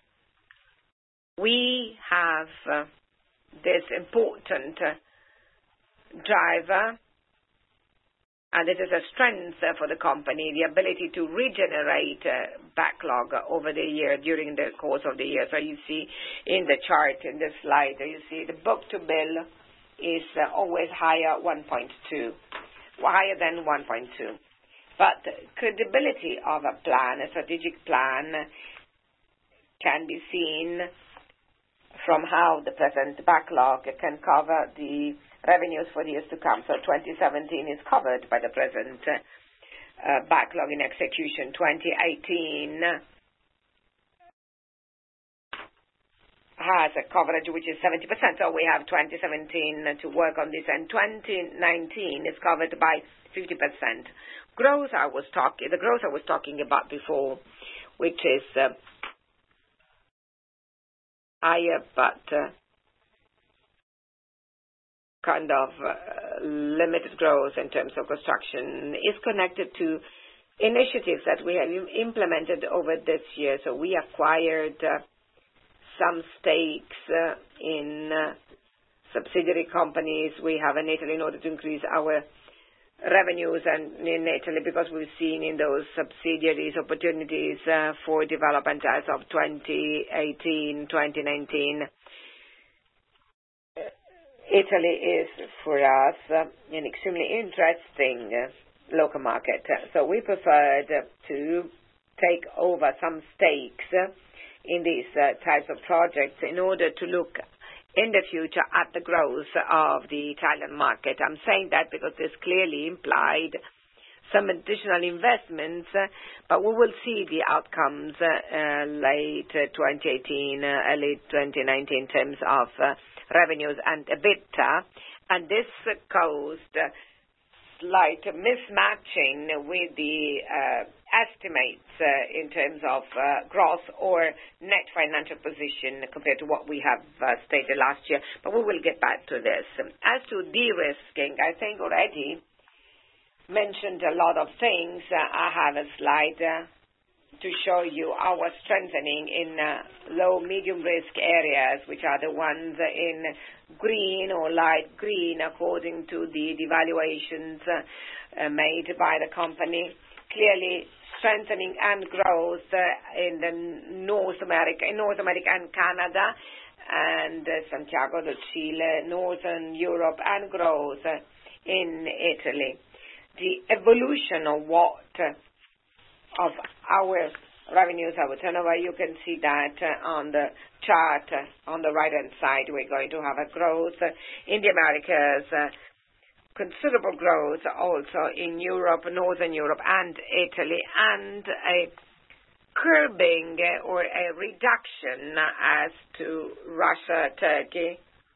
We have uh, this important uh, driver, and it is a strength uh, for the company, the ability to regenerate uh, backlog over the year, during the course of the year. So you see in the chart, in the slide, you see the book-to-bill is uh, always higher, one point two. Higher than one point two. But the credibility of a plan, a strategic plan, can be seen from how the present backlog can cover the revenues for the years to come. So twenty seventeen is covered by the present uh, backlog in execution. twenty eighteen has a coverage which is seventy percent, so we have twenty seventeen to work on this, and twenty nineteen is covered by fifty percent. Growth I was talking, the growth I was talking about before, which is uh, higher but uh, kind of uh, limited growth in terms of construction, is connected to initiatives that we have implemented over this year. So we acquired uh, some stakes uh, in uh, subsidiary companies we have in Italy in order to increase our revenues and in Italy, because we've seen in those subsidiaries opportunities uh, for development as of twenty eighteen, twenty nineteen. Italy is for us uh, an extremely interesting uh, local market. So we preferred to take over some stakes uh, in these uh, types of projects in order to look in the future at the growth of the Italian market. I'm saying that because this clearly implied some additional investments, uh, but we will see the outcomes uh, uh, late uh, twenty eighteen, uh, early twenty nineteen in terms of uh, revenues and EBITDA, And this caused slight mismatching with the uh, estimates uh, in terms of uh, gross or net financial position compared to what we have uh, stated last year. But we will get back to this. As to de-risking, I think already mentioned a lot of things. Uh, I have a slide uh, to show you our strengthening in uh, low, medium risk areas, which are the ones in green or light green according to the devaluations uh, uh, made by the company. Clearly strengthening and growth uh, in the North America, in North America and Canada, and uh, Santiago de Chile, Northern Europe, and growth uh, in Italy. The evolution of what uh, of our revenues, our turnover, you can see that uh, on the chart uh, on the right-hand side. We're going to have a growth uh, in the Americas, uh, considerable growth also in Europe, Northern Europe, and Italy, and a curbing uh, or a reduction as to Russia, Turkey,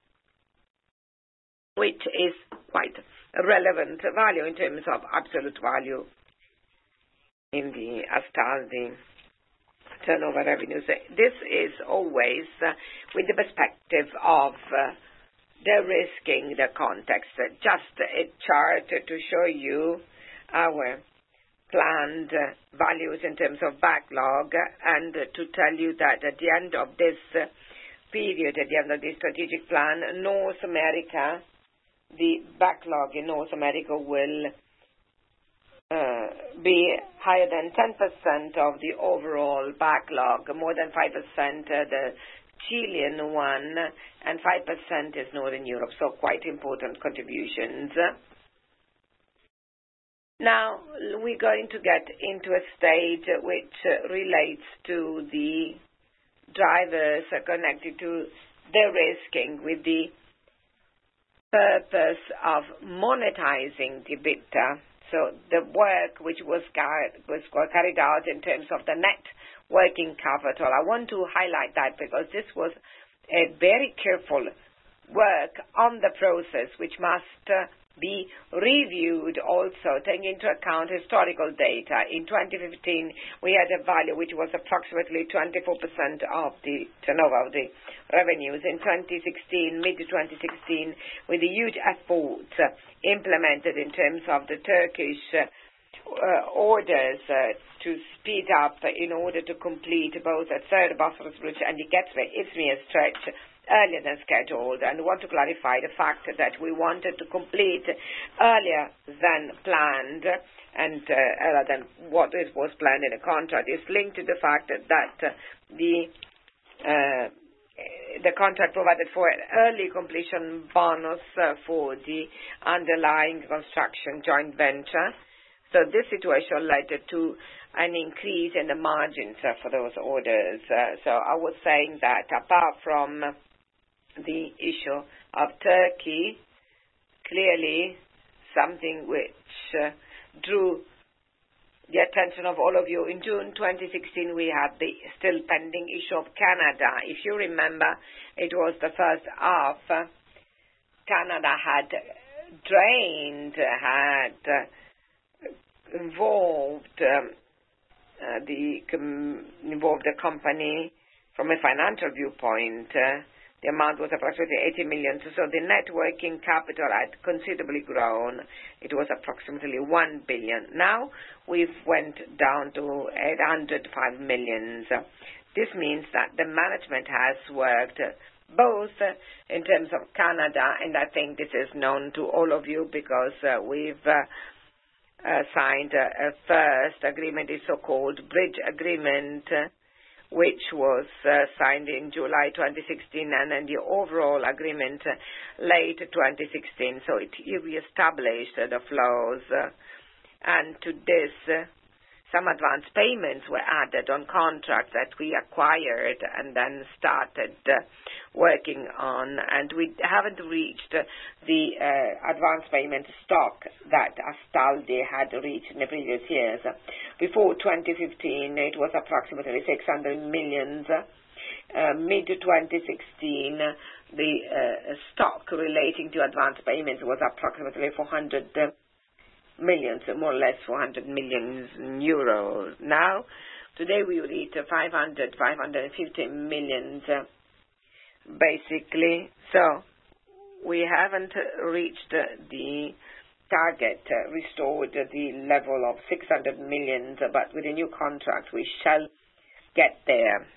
which is quite a relevant value in terms of absolute value in the Astaldi turnover revenues. This is always uh, with the perspective of uh, de-risking the context. Just a chart to show you our planned uh, values in terms of backlog, and to tell you that at the end of this uh, period, at the end of this strategic plan, North America, the backlog in North America will Uh, be higher than ten percent of the overall backlog, more than five percent uh, the Chilean one, and five percent is Northern Europe, so quite important contributions. Now, we're going to get into a stage which uh, relates to the drivers uh, connected to de-risking with the purpose of monetizing the EBITDA. So the work which was carried, was carried out in terms of the net working capital, I want to highlight that because this was a very careful work on the process which must uh, be reviewed also, taking into account historical data. In twenty fifteen, we had a value which was approximately twenty-four percent of the turnover of the revenues. In twenty sixteen, mid twenty sixteen, with the huge efforts uh, implemented in terms of the Turkish uh, uh, orders uh, to speed up in order to complete both a third Bosphorus Bridge and the Izmir stretch earlier than scheduled, and want to clarify the fact that we wanted to complete earlier than planned, and uh, earlier than what is, was planned in the contract is linked to the fact that, that uh, the uh, the contract provided for an early completion bonus uh, for the underlying construction joint venture. So this situation led to an increase in the margins uh, for those orders. Uh, so I was saying that apart from the issue of Turkey, clearly something which uh, drew the attention of all of you. In June twenty sixteen, we had the still pending issue of Canada. If you remember, it was the first half. Uh, Canada had drained, had uh, involved um, uh, the com- involved the company from a financial viewpoint. Uh, The amount was approximately eighty million. So the net working capital had considerably grown. It was approximately one billion. Now we've went down to eight hundred five million. This means that the management has worked both in terms of Canada, and I think this is known to all of you because uh, we've uh, uh, signed a, a first agreement, the so-called bridge agreement, uh, which was uh, signed in July twenty sixteen, and then the overall agreement uh, late twenty sixteen. So it re-established uh, the flows, uh, and to this, uh, some advance payments were added on contracts that we acquired and then started uh, working on, and we haven't reached uh, the uh, advance payment stock that Astaldi had reached in the previous years. Before twenty fifteen, it was approximately six hundred million. uh, mid twenty sixteen, the uh, stock relating to advance payments was approximately four hundred million, so more or less four hundred million euros. Now, today we reach five hundred, five hundred fifty million, uh, basically. So we haven't reached the target, uh, restored the level of six hundred million, but with a new contract we shall get there.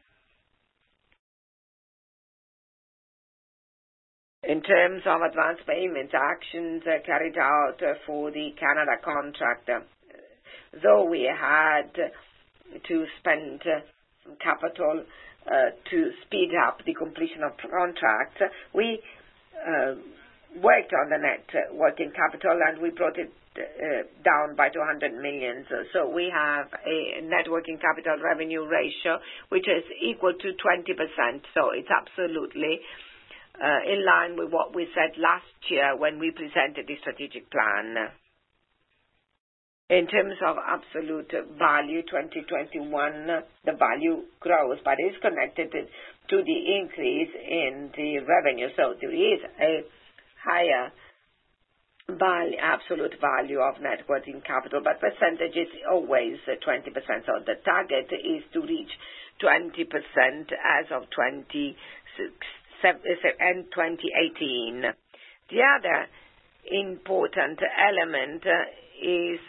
In terms of advance payments, actions uh, carried out uh, for the Canada contract, uh, though we had to spend uh, some capital uh, to speed up the completion of contracts, we uh, worked on the net working capital and we brought it uh, down by two hundred million. So we have a net working capital revenue ratio which is equal to twenty percent. So it's absolutely uh, in line with what we said last year when we presented the strategic plan. In terms of absolute value, twenty twenty-one, the value grows, but is connected to the increase in the revenue. So there is a higher value, absolute value of net working capital, but percentage is always twenty percent. So the target is to reach twenty percent as of twenty eighteen. The other important element is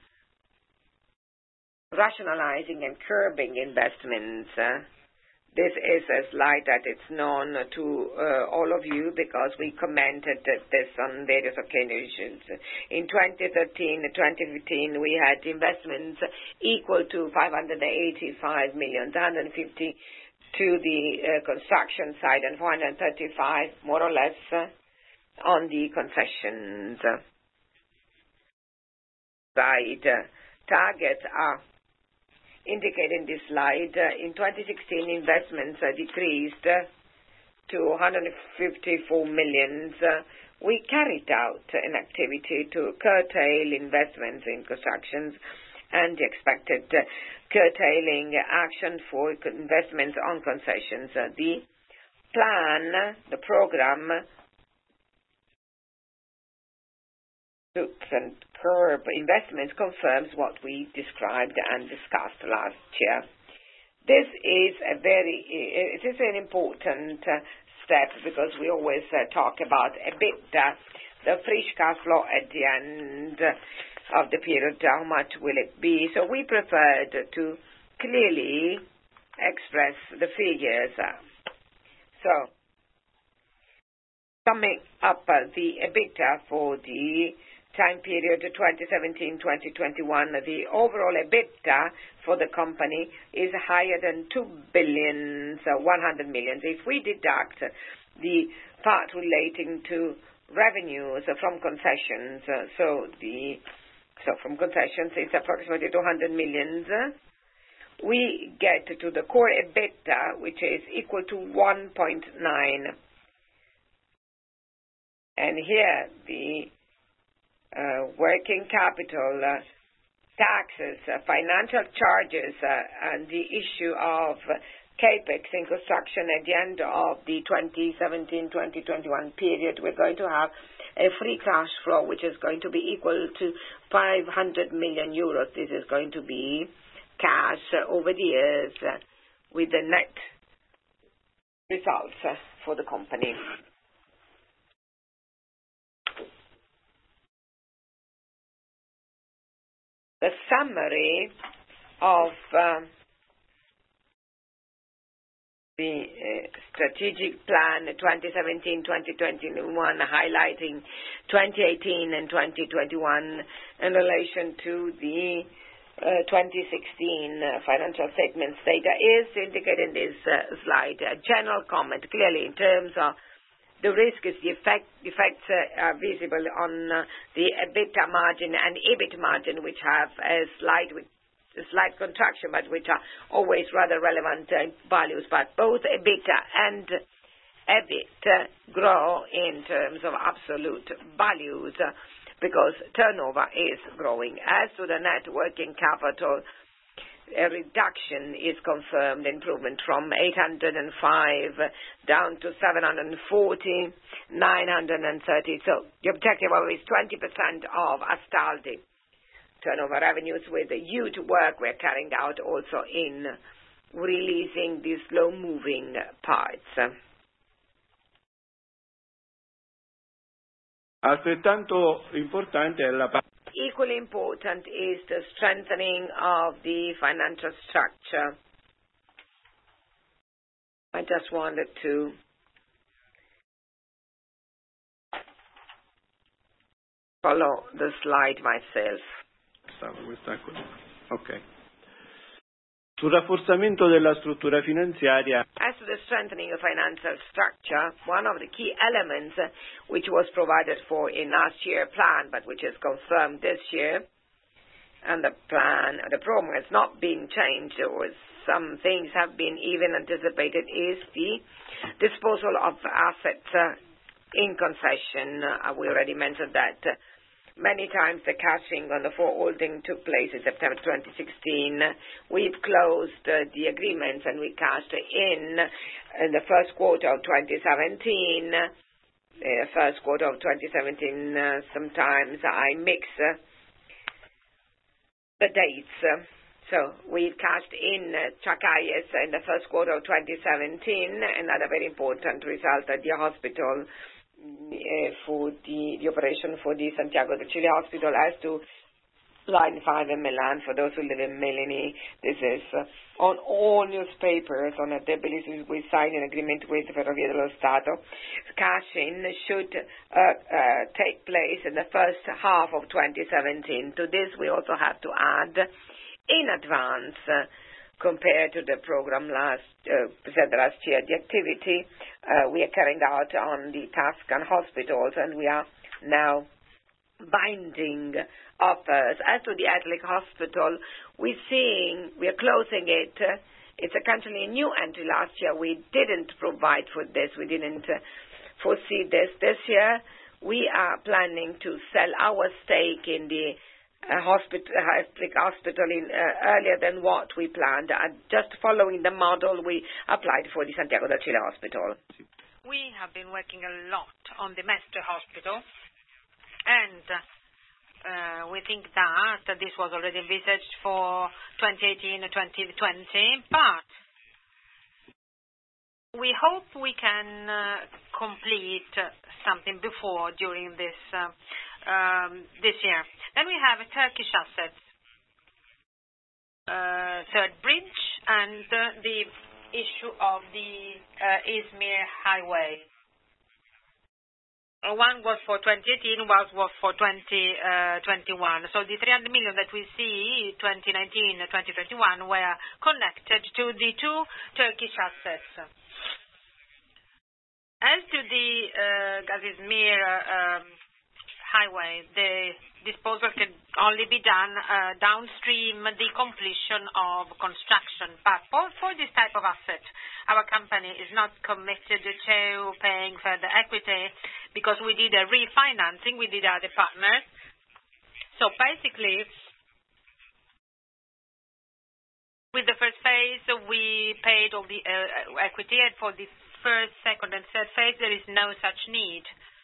rationalizing and curbing investments. This is a slide that is known to uh, all of you because we commented this on various occasions. In twenty thirteen to twenty fifteen, we had investments equal to five hundred eighty-five million, one hundred fifty to the uh, construction side and four hundred thirty-five, more or less, uh, on the concessions side. Targets are indicated in this slide. In twenty sixteen, investments uh, decreased uh, to one hundred fifty-four million. Uh, we carried out an activity to curtail investments in constructions and the expected uh, curtailing action for investments on concessions. Uh, the plan, the program, to curb investments confirms what we described and discussed last year. This is a very, it is an important uh, step because we always uh, talk about EBITDA, the free cash flow at the end of the period, how much will it be? So we preferred to clearly express the figures. So, summing up uh, the EBITDA for the time period twenty seventeen to twenty twenty-one, the overall EBITDA for the company is higher than two billion one hundred million. If we deduct the part relating to revenues from concessions, so the so from concessions it's approximately two hundred million, we get to the core EBITDA, which is equal to one point nine. And here the Uh, working capital, uh, taxes, uh, financial charges, uh, and the issue of uh, capex in construction at the end of the twenty seventeen to twenty twenty-one period, we're going to have a free cash flow which is going to be equal to five hundred million euros. This is going to be cash uh, over the years uh, with the net results uh, for the company. The summary of uh, the uh, strategic plan twenty seventeen to twenty twenty-one, highlighting twenty eighteen and twenty twenty-one in relation to the uh, twenty sixteen uh, financial statements data is indicated in this uh, slide. A general comment, clearly in terms of the risk is the effect, effects uh, are visible on uh, the EBITDA margin and EBIT margin, which have a slight, a slight contraction, but which are always rather relevant uh, values. But both EBITDA and EBIT uh, grow in terms of absolute values uh, because turnover is growing. As to the net working capital, A reduction is confirmed, improvement from eight hundred five down to seven hundred forty, nine hundred thirty. So the objective is twenty percent of Astaldi turnover revenues, with the huge work we're carrying out also in releasing these slow-moving parts. Altrettanto importante è la parte. Equally important is the strengthening of the financial structure. I just wanted to follow the slide myself. Ok. Sul rafforzamento della struttura finanziaria. As to the strengthening of financial structure, one of the key elements uh, which was provided for in last year's plan, but which is confirmed this year, and the plan, the program has not been changed, or some things have been even anticipated, is the disposal of assets uh, in concession. Uh, we already mentioned that. Uh, Many times the cashing on the foreholding took place in September twenty sixteen. We've closed uh, the agreements and we cashed in in the first quarter of twenty seventeen. Uh, first quarter of twenty seventeen, uh, sometimes I mix uh, the dates. So we've cashed in uh, Chacayes in the first quarter of twenty seventeen. Another very important result at the hospital Uh, for the, the operation for the Santiago de Chile Hospital as to Line five in Milan. For those who live in Milan, this is uh, on all newspapers, on a daily basis. We signed an agreement with Ferrovie dello Stato. Cash-in should uh, uh, take place in the first half of twenty seventeen. To this, we also have to add, in advance, uh, compared to the program last uh, presented last year, the activity uh, we are carrying out on the Tuscan hospitals, and we are now binding offers. As to the Atlantic Hospital, we're seeing, we are closing it. Uh, it's a country new entry. Last year we didn't provide for this. We didn't uh, foresee this. This year we are planning to sell our stake in the Uh, hospital, uh, hospital in, uh, earlier than what we planned, uh, just following the model we applied for the Santiago de Chile Hospital. We have been working a lot on the Mestre Hospital, and uh, we think that this was already envisaged for twenty eighteen to twenty twenty, but we hope we can uh, complete something before during this uh, Um, this year. Then we have a Turkish assets, uh, Third Bridge, and uh, the issue of the uh, Izmir Highway. Uh, one was for twenty eighteen, one was for twenty twenty-one. So the three hundred million that we see, twenty nineteen to twenty twenty-one, were connected to the two Turkish assets. As to the uh, Gazizmir um, highway, the disposal can only be done uh, downstream the completion of construction. But for, for this type of asset, our company is not committed to paying further equity because we did a refinancing, we did other partners. So basically, with the first phase, we paid all the uh, equity, and for the first, second, and third phase, there is no such need.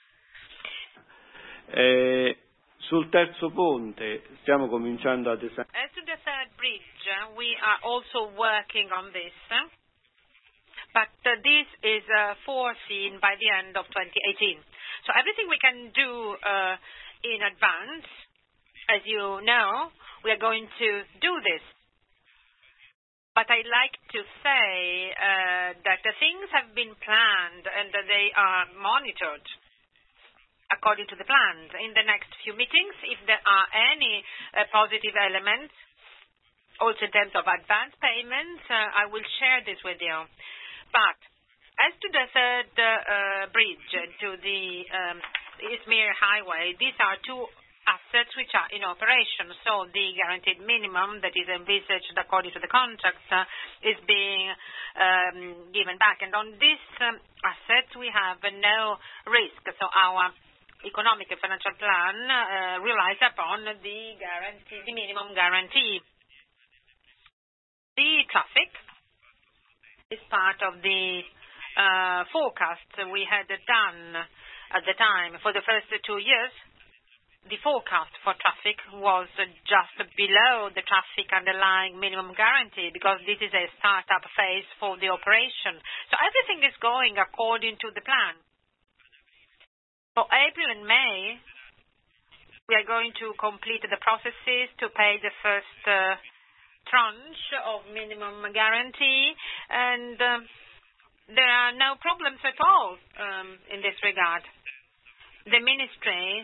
Eh, sul terzo ponte stiamo cominciando ad esaminare. As to the third bridge, uh, we are also working on this, uh, but uh, this is uh, foreseen by the end of twenty eighteen. So everything we can do uh, in advance, as you know, we are going to do this. But I'd like to say uh, that the things have been planned and that they are monitored according to the plans. In the next few meetings, if there are any uh, positive elements, also in terms of advance payments, uh, I will share this with you. But as to the third uh, uh, bridge, to the um, Izmir Highway, these are two assets which are in operation. So the guaranteed minimum that is envisaged according to the contracts uh, is being um, given back. And on these um, assets, we have uh, no risk. So our economic and financial plan uh, relies upon the guarantee, the minimum guarantee. The traffic is part of the uh, forecast we had done at the time. For the first two years, the forecast for traffic was just below the traffic underlying minimum guarantee because this is a start-up phase for the operation. So everything is going according to the plan. For April and May, we are going to complete the processes to pay the first uh, tranche of minimum guarantee, and uh, there are no problems at all um, in this regard. The ministry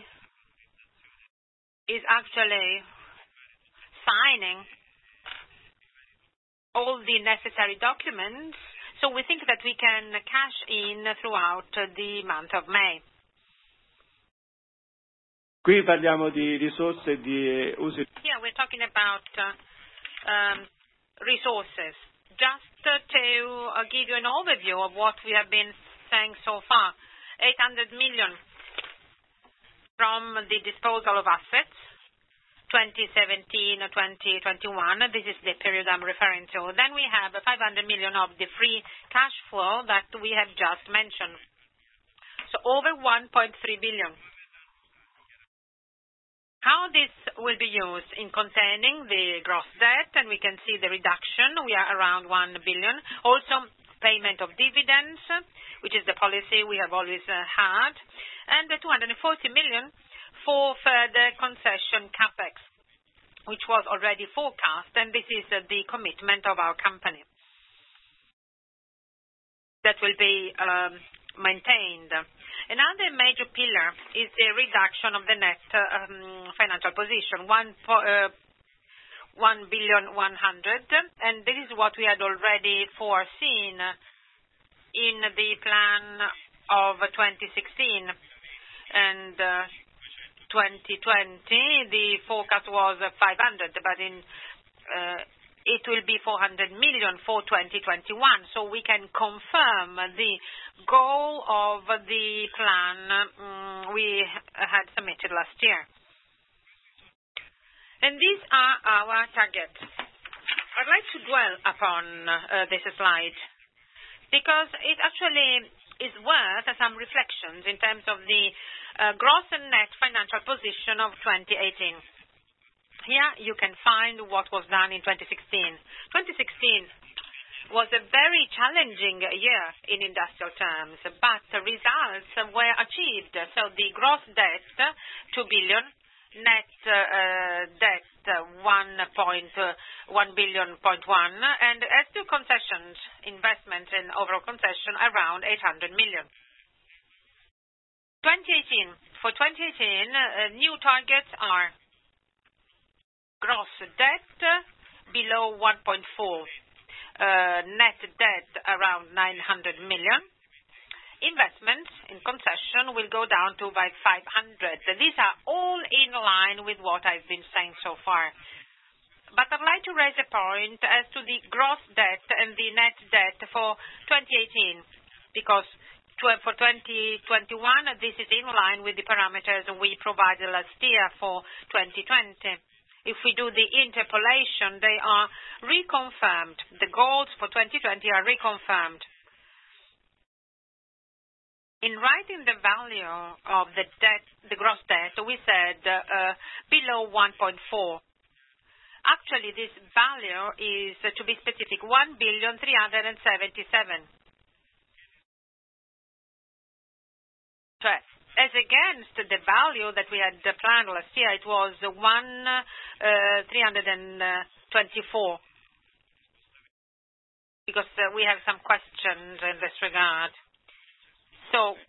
is actually signing all the necessary documents, so we think that we can cash in throughout the month of May. Qui parliamo di risorse e di uso. Here we're talking about uh, um, resources. Just uh, to uh, give you an overview of what we have been saying so far, eight hundred million from the disposal of assets, twenty seventeen to twenty twenty-one. This is the period I'm referring to. Then we have five hundred million of the free cash flow that we have just mentioned. So over one point three billion. How this will be used in containing the gross debt, and we can see the reduction. We are around one billion. Also, payment of dividends, which is the policy we have always uh, had, and the two hundred forty million for further concession capex, which was already forecast, and this is uh, the commitment of our company that will be um, maintained. Another major pillar is the reduction of the net uh, um, financial position, one po- uh, one billion one hundred, and this is what we had already foreseen in the plan of twenty sixteen and uh, twenty twenty. The forecast was five hundred, but in uh, it will be four hundred million for twenty twenty-one. So we can confirm the goal of the plan um, we had submitted last year. And these are our targets. I'd like to dwell upon uh, this slide because it actually is worth some reflections in terms of the uh, gross and net financial position of twenty eighteen. Here you can find what was done in twenty sixteen. twenty sixteen was a very challenging year in industrial terms, but the results were achieved. So the gross debt, two billion, net uh, debt, one point one billion point one, and as to concessions, investment in overall concession, around eight hundred million. twenty eighteen. For twenty eighteen, uh, new targets are gross debt below one point four, uh, net debt around nine hundred million. Investments in concession will go down to about five hundred. These are all in line with what I've been saying so far. But I'd like to raise a point as to the gross debt and the net debt for twenty eighteen, because for twenty twenty-one, this is in line with the parameters we provided last year for twenty twenty. If we do the interpolation, they are reconfirmed. The goals for twenty twenty are reconfirmed. In writing the value of the debt, the gross debt, we said uh, below one point four. Actually, this value is, uh, to be specific, one billion three hundred seventy-seven. So, as against the value that we had planned last year, it was one three hundred twenty-four. Because uh, we have some questions in this regard. So,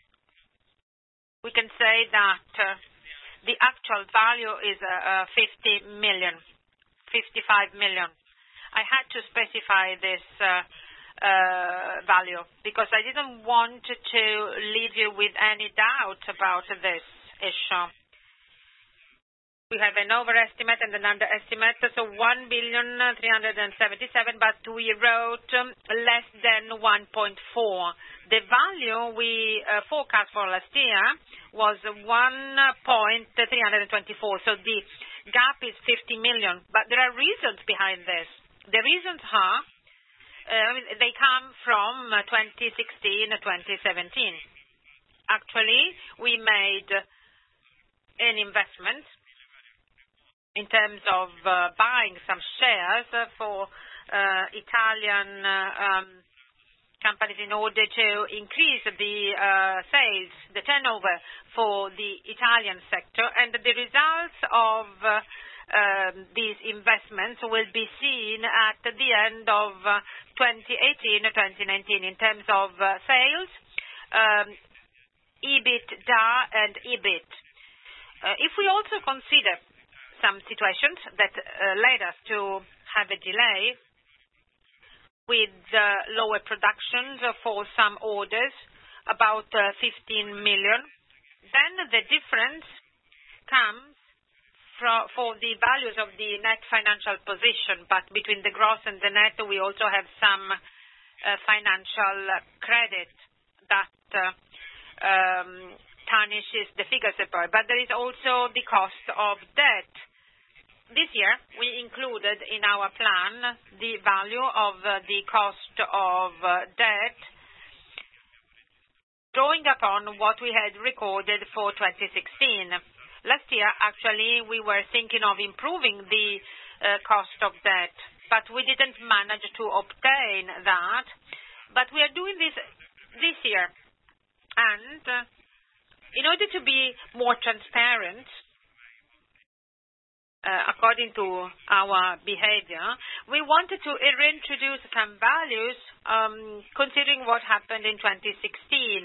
we can say that uh, the actual value is uh, uh, fifty million, fifty-five million. I had to specify this uh, uh, value because I didn't want to leave you with any doubt about this issue. We have an overestimate and an underestimate, so one billion three hundred seventy-seven, but we wrote um, less than one point four. The value we uh, forecast for last year was one point three two four, so the gap is fifty million. But there are reasons behind this. The reasons are, uh, I mean, they come from uh, twenty sixteen to twenty seventeen. Actually, we made an investment in terms of uh, buying some shares for uh, Italian uh, um, companies in order to increase the uh, sales, the turnover for the Italian sector, and the results of uh, um, these investments will be seen at the end of uh, twenty eighteen to twenty nineteen in terms of uh, sales, um, EBITDA and EBIT. Uh, if we also consider some situations that uh, led us to have a delay with uh, lower productions for some orders, about uh, fifteen million. Then the difference comes for, for the values of the net financial position, but between the gross and the net, we also have some uh, financial credit that uh, um, tarnishes the figures apart. But there is also the cost of debt. This year, we included in our plan the value of uh, the cost of uh, debt, drawing upon what we had recorded for twenty sixteen. Last year, actually, we were thinking of improving the uh, cost of debt, but we didn't manage to obtain that. But we are doing this this year. And uh, in order to be more transparent, Uh, according to our behavior, we wanted to reintroduce some values um, considering what happened in twenty sixteen.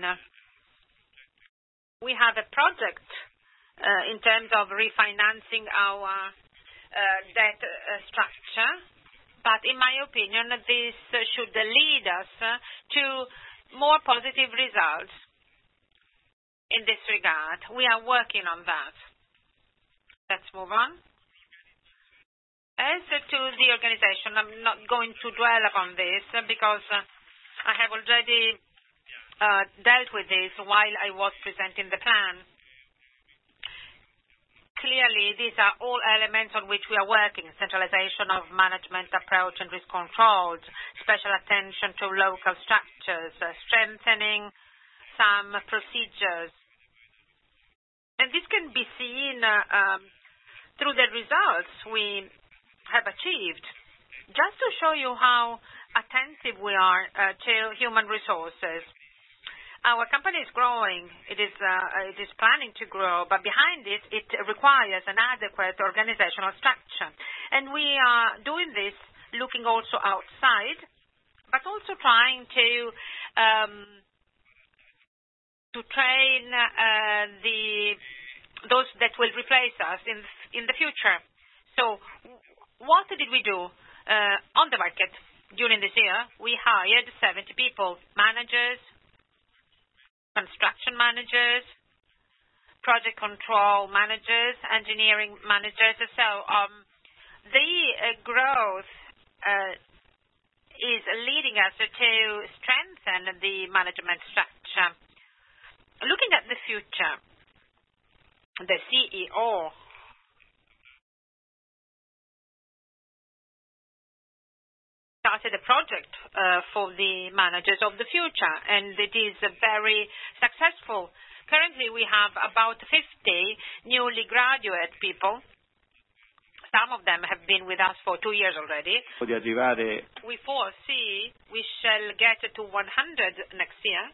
We have a project uh, in terms of refinancing our uh, debt uh, structure, but in my opinion, this uh, should lead us uh, to more positive results in this regard. We are working on that. Let's move on. As to the organization, I'm not going to dwell upon this because uh, I have already uh, dealt with this while I was presenting the plan. Clearly, these are all elements on which we are working: centralization of management approach and risk controls, special attention to local structures, uh, strengthening some procedures. And this can be seen uh, um, through the results we have achieved. Just to show you how attentive we are uh, to human resources. Our company is growing. It is, uh, it is planning to grow, but behind it, it requires an adequate organizational structure. And we are doing this looking also outside, but also trying to um, to train uh, the those that will replace us in in the future. So, what did we do uh, on the market during this year? We hired seventy people, managers, construction managers, project control managers, engineering managers. So um, the uh, growth uh, is leading us to strengthen the management structure. Looking at the future, the C E O started a project uh, for the managers of the future, and it is uh, very successful. Currently, we have about fifty newly graduate people. Some of them have been with us for two years already. Di arrivare. We foresee we shall get to one hundred next year.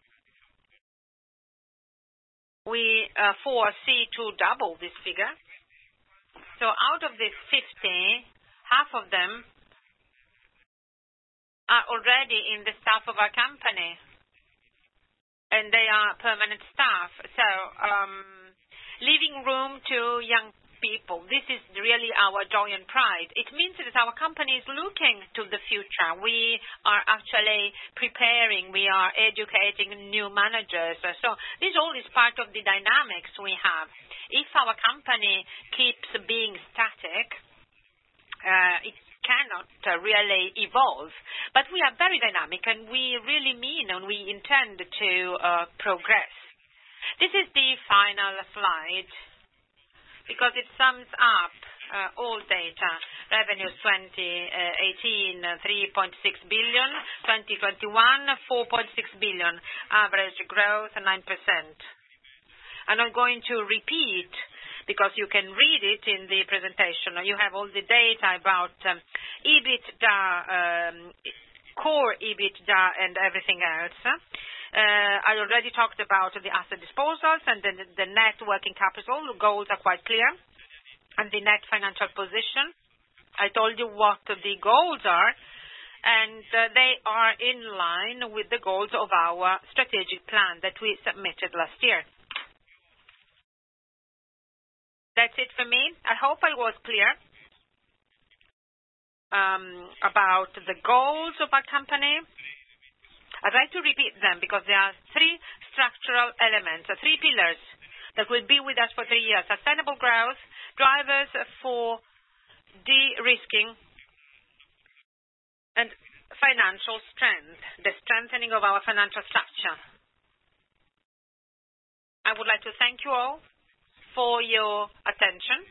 We uh, foresee to double this figure. So out of these fifty, half of them are already in the staff of our company, and they are permanent staff. So, um, leaving room to young people, this is really our joy and pride. It means that our company is looking to the future. We are actually preparing, we are educating new managers. So, this all is part of the dynamics we have. If our company keeps being static, uh, it cannot uh, really evolve. But we are very dynamic, and we really mean and we intend to uh, progress. This is the final slide, because it sums up uh, all data. Revenues twenty eighteen, three point six billion, twenty twenty-one, four point six billion, average growth nine percent. I'm not going to repeat because you can read it in the presentation. You have all the data about um, EBITDA, um, core EBITDA and everything else. Uh, I already talked about the asset disposals and the, the net working capital. The goals are quite clear. And the net financial position, I told you what the goals are, and uh, they are in line with the goals of our strategic plan that we submitted last year. That's it for me. I hope I was clear um, about the goals of our company. I'd like to repeat them because there are three structural elements, uh, three pillars that will be with us for three years. Sustainable growth, drivers for de-risking, and financial strength, the strengthening of our financial structure. I would like to thank you all for your attention.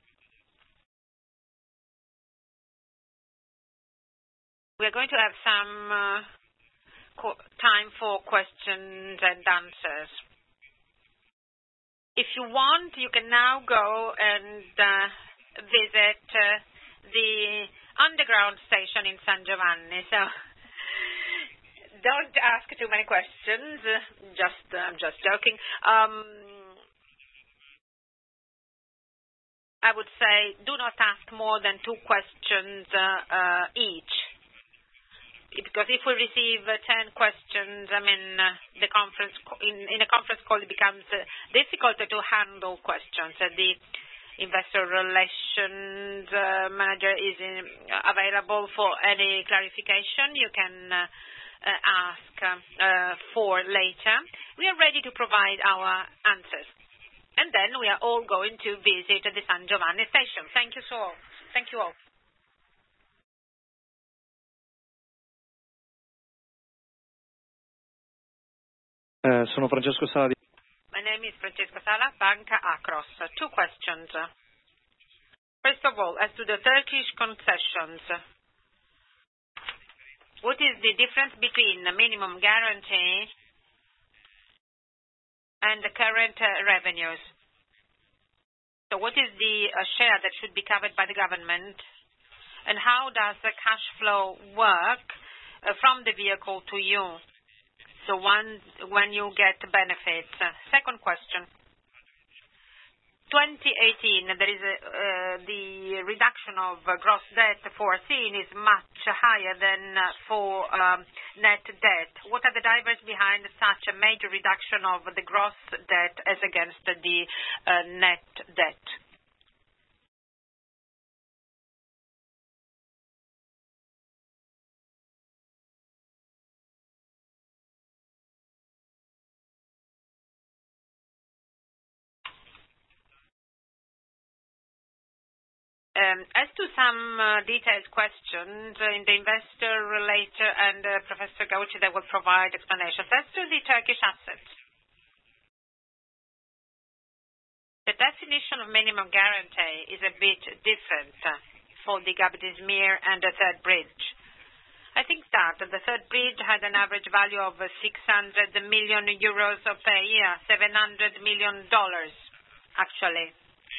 We're going to have some uh, time for questions and answers. If you want, you can now go and uh, visit uh, the underground station in San Giovanni. So don't ask too many questions. Just, I'm just joking. Um, I would say do not ask more than two questions uh, uh, each. Because if we receive uh, ten questions, I mean, uh, the conference in, in a conference call, it becomes uh, difficult to handle questions. Uh, the investor relations uh, manager is in, uh, available for any clarification you can uh, uh, ask uh, uh, for later. We are ready to provide our answers. And then we are all going to visit the San Giovanni station. Thank you so. Thank you all. Uh, sono Francesco Sala. My name is Francesco Sala, Banca Akros. Uh, two questions. First of all, as to the Turkish concessions, what is the difference between the minimum guarantee and the current uh, revenues? So what is the uh, share that should be covered by the government? And how does the cash flow work uh, from the vehicle to you? So one, when you get benefits. Uh, second question. twenty eighteen, there is a, uh, the reduction of uh, gross debt foreseen is much higher than uh, for um, net debt. What are the drivers behind such a major reduction of the gross debt as against the uh, net debt? Um, as to some uh, detailed questions uh, in the investor relator and uh, Professor Gauci, they will provide explanations. As to the Turkish assets, the definition of minimum guarantee is a bit different uh, for the Gabon-Izmir and the third bridge. I think that the third bridge had an average value of uh, six hundred million euros per year, seven hundred million dollars actually,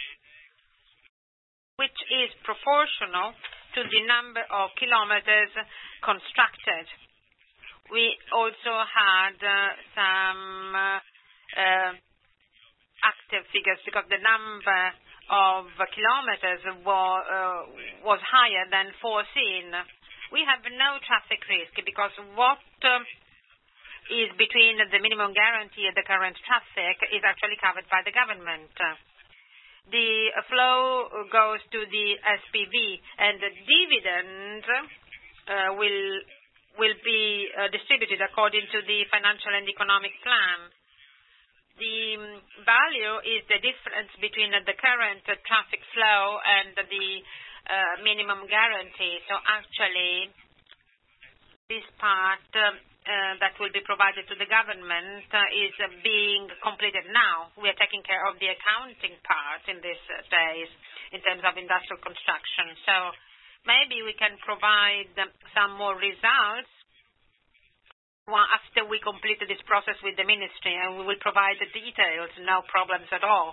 which is proportional to the number of kilometers constructed. We also had uh, some uh, uh, active figures because the number of kilometers was, uh, was higher than foreseen. We have no traffic risk because what uh, is between the minimum guarantee and the current traffic is actually covered by the government. The flow goes to the S P V, and the dividend uh, will will be uh, distributed according to the financial and economic plan. The um, value is the difference between uh, the current uh, traffic flow and the uh, minimum guarantee. So actually, this part uh, uh, that will be provided to the government uh, is uh, being completed now. We are taking care of the accounting part in these uh, days in terms of industrial construction. So maybe we can provide um, some more results well, after we complete this process with the ministry, and we will provide the details, no problems at all.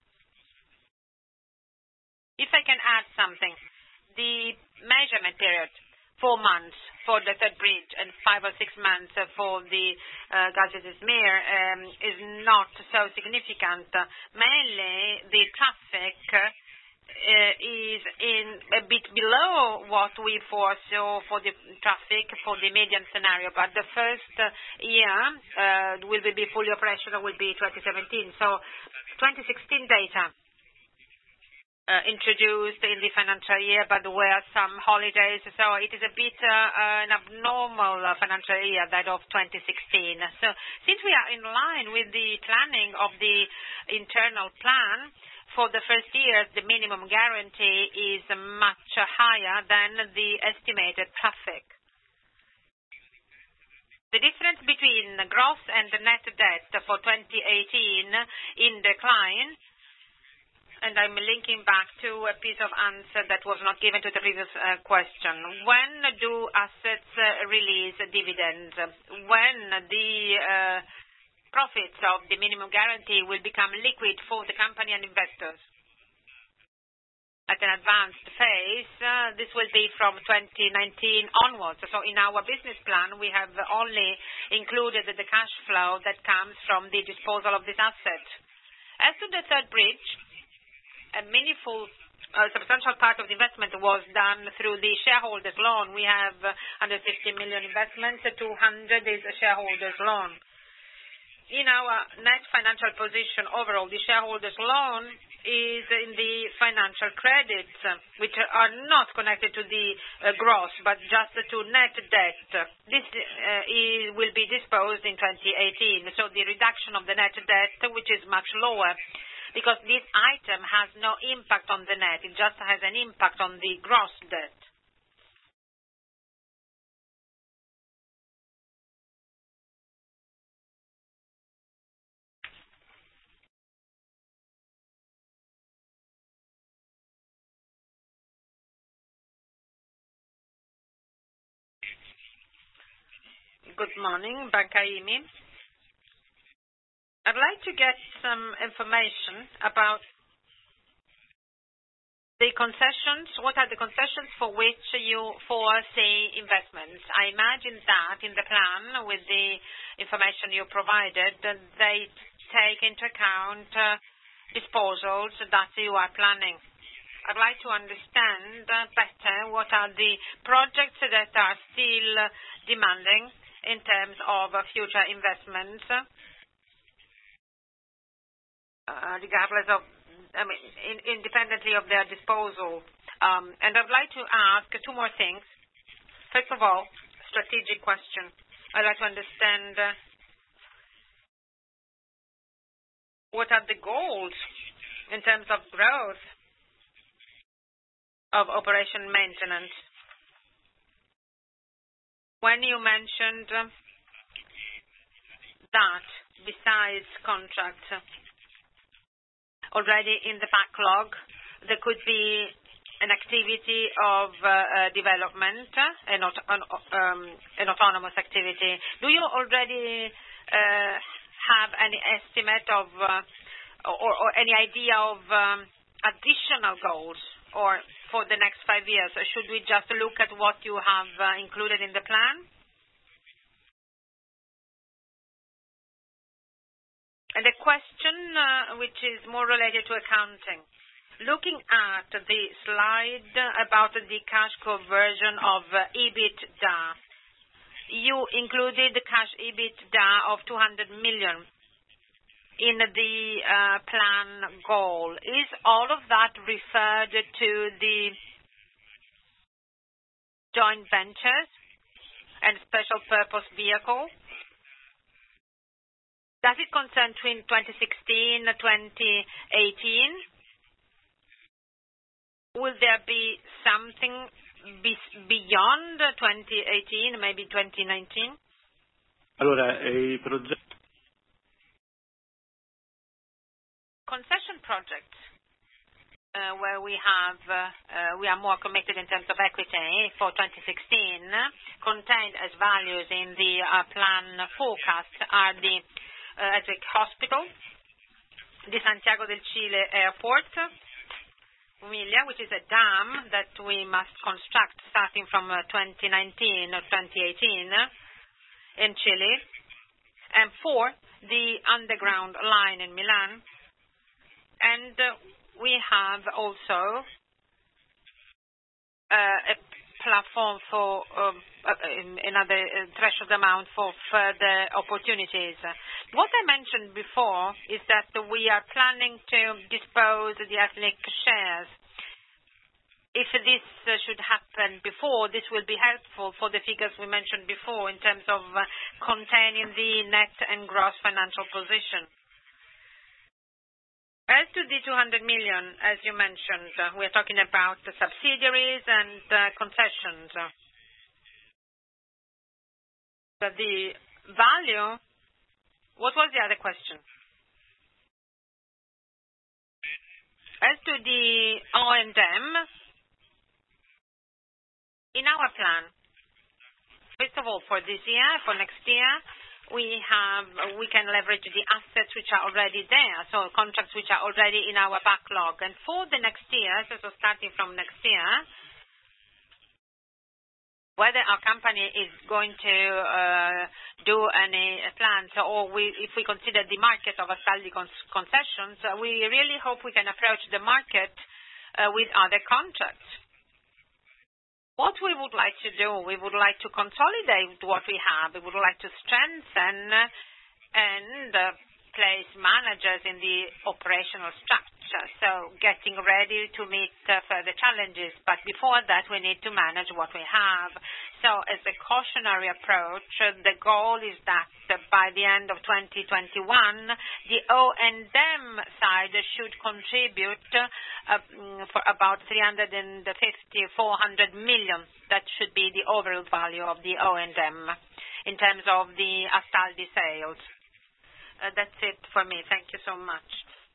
If I can add something, the measurement period, four months for the third bridge and five or six months for the uh, Gazi-Izmir um, is not so significant. Mainly, the traffic uh, is in a bit below what we foresaw for the traffic for the median scenario, but the first uh, year uh, will be fully operational will be twenty seventeen. So twenty sixteen data Uh, introduced in the financial year, but there were some holidays, so it is a bit uh, an abnormal uh, financial year, that of twenty sixteen. So since we are in line with the planning of the internal plan, for the first year, the minimum guarantee is much higher than the estimated traffic. The difference between the gross and the net debt for twenty eighteen in decline, and I'm linking back to a piece of answer that was not given to the previous uh, question. When do assets uh, release dividends? When the uh, profits of the minimum guarantee will become liquid for the company and investors? At an advanced phase, uh, this will be from twenty nineteen onwards. So in our business plan, we have only included the cash flow that comes from the disposal of this asset. As to the third bridge, a meaningful, uh, substantial part of the investment was done through the shareholders' loan. We have uh, one hundred fifty million investments, two hundred is a shareholders' loan. In our net financial position overall, the shareholders' loan is in the financial credits, uh, which are not connected to the uh, gross, but just to net debt. This uh, is, will be disposed in twenty eighteen. So the reduction of the net debt, which is much lower, because this item has no impact on the net. It just has an impact on the gross debt. Good morning, Banca I M I. I'd like to get some information about the concessions. What are the concessions for which you foresee investments? I imagine that in the plan, with the information you provided, they take into account uh, disposals that you are planning. I'd like to understand uh, better what are the projects that are still demanding in terms of uh, future investments. Uh, regardless of, I mean, in, independently of their disposal. Um, and I'd like to ask two more things. First of all, strategic question. I'd like to understand uh, what are the goals in terms of growth of operation maintenance. When you mentioned uh, that besides contracts, already in the backlog, there could be an activity of uh, uh, development, an, aut- an, um, an autonomous activity. Do you already uh, have any estimate of, uh, or, or any idea of um, additional goals, or for the next five years? Should we just look at what you have uh, included in the plan? And a question uh, which is more related to accounting. Looking at the slide about the cash conversion of uh, EBITDA, you included the cash EBITDA of two hundred million in the uh, plan goal. Is all of that referred to the joint ventures and special purpose vehicle? Does it concern between twenty sixteen and twenty eighteen? Will there be something be beyond twenty eighteen, maybe twenty nineteen? Allora, eh, i progetti... Concession projects, uh, where we have, uh, uh, we are more committed in terms of equity for twenty sixteen, contained as values in the uh, plan forecast are the uh, Ettrick Hospital, the Santiago del Chile Airport, Humilia, which is a dam that we must construct starting from uh, twenty nineteen or twenty eighteen in Chile, and four, the underground line in Milan. And uh, we have also uh, a platform for um, uh, another uh, threshold amount for further opportunities. What I mentioned before is that we are planning to dispose the ethnic shares. If this uh, should happen before, this will be helpful for the figures we mentioned before in terms of uh, containing the net and gross financial position. As to the two hundred million, as you mentioned, uh, we're talking about the subsidiaries and uh, concessions. Uh, the value, what was the other question? As to the O and M, in our plan, first of all, for this year, for next year, we have, we can leverage the assets which are already there, so contracts which are already in our backlog. And for the next year, so starting from next year, whether our company is going to uh, do any plans or we, if we consider the market of Astaldi concessions, uh, we really hope we can approach the market uh, with other contracts. What we would like to do, we would like to consolidate what we have. We would like to strengthen and uh, place managers in the operational structure, so getting ready to meet uh, further challenges. But before that, we need to manage what we have. So as a cautionary approach, uh, the goal is that uh, by the end of twenty twenty-one, the O and M side should contribute uh, for about three hundred fifty, four hundred million. That should be the overall value of the O and M in terms of the Astaldi sales. Uh, that's it for me. Thank you so much.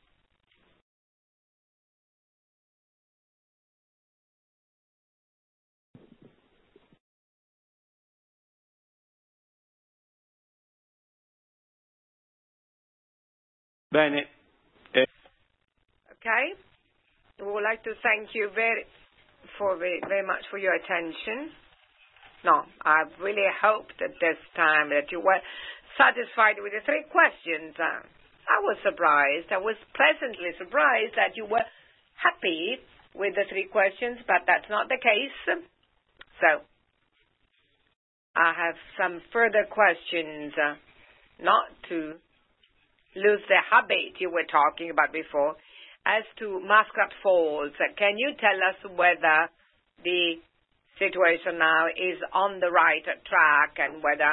Bene. Eh. Okay. We would like to thank you very, for very, very much for your attention. No, I really hoped at this time that you were satisfied with the three questions. Uh, I was surprised. I was pleasantly surprised that you were happy with the three questions, but that's not the case. So, I have some further questions, uh, not to lose the habit you were talking about before. As to Muscat Falls, uh, can you tell us whether the situation now is on the right track and whether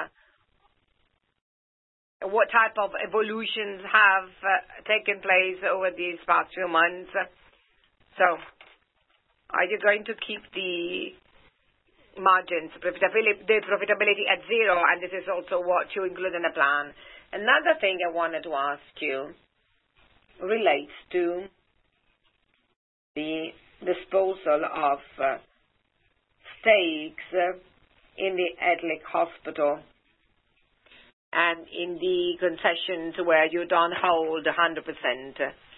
what type of evolutions have uh, taken place over these past few months? So, are you going to keep the margins, profitability, the profitability at zero, and this is also what you include in the plan? Another thing I wanted to ask you relates to the disposal of uh, stakes uh, in the Ettrick Hospital and in the concessions where you don't hold one hundred percent.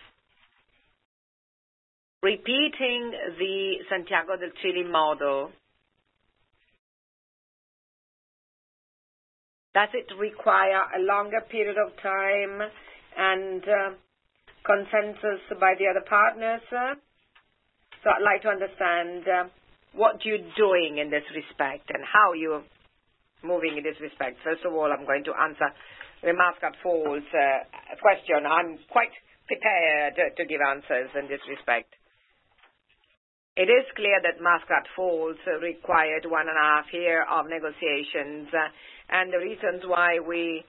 Repeating the Santiago del Chile model, does it require a longer period of time and uh, consensus by the other partners? So I'd like to understand uh, what you're doing in this respect and how you're moving in this respect. First of all, I'm going to answer the Muscat Falls uh, question. I'm quite prepared to give answers in this respect. It is clear that Muscat Falls required one and a half year of negotiations, uh, and the reasons why we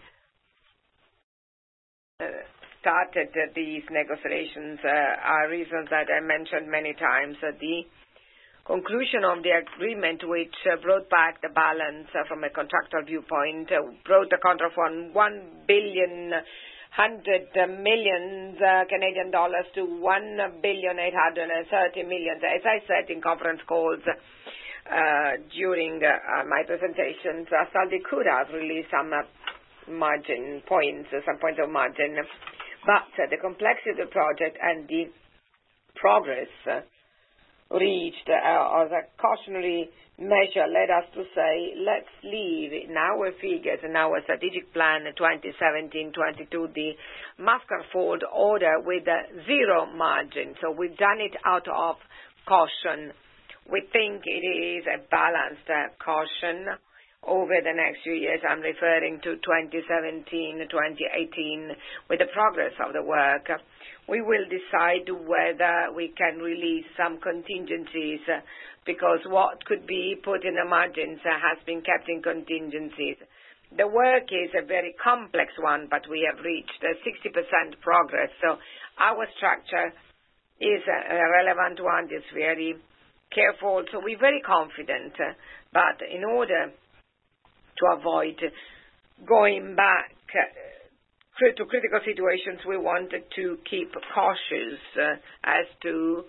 uh, started uh, these negotiations uh, are reasons that I mentioned many times. Uh, the conclusion of the agreement, which uh, brought back the balance uh, from a contractual viewpoint, uh, brought the contract from one billion hundred million uh, Canadian dollars to one billion eight hundred thirty million. As I said in conference calls uh, during uh, my presentations, Astaldi could have released some uh, margin points, uh, some points of margin, but uh, the complexity of the project and the progress uh, reached uh, as a cautionary measure led us to say, let's leave in our figures and our strategic plan twenty seventeen twenty-two the Muscat order with a zero margin. So we've done it out of caution. We think it is a balanced uh, caution over the next few years. I'm referring to twenty seventeen twenty eighteen with the progress of the work. We will decide whether we can release some contingencies uh, because what could be put in the margins uh, has been kept in contingencies. The work is a very complex one, but we have reached a sixty percent progress. So our structure is a relevant one, it's very careful. So we're very confident, uh, but in order to avoid going back uh, to critical situations, we wanted to keep cautious uh, as to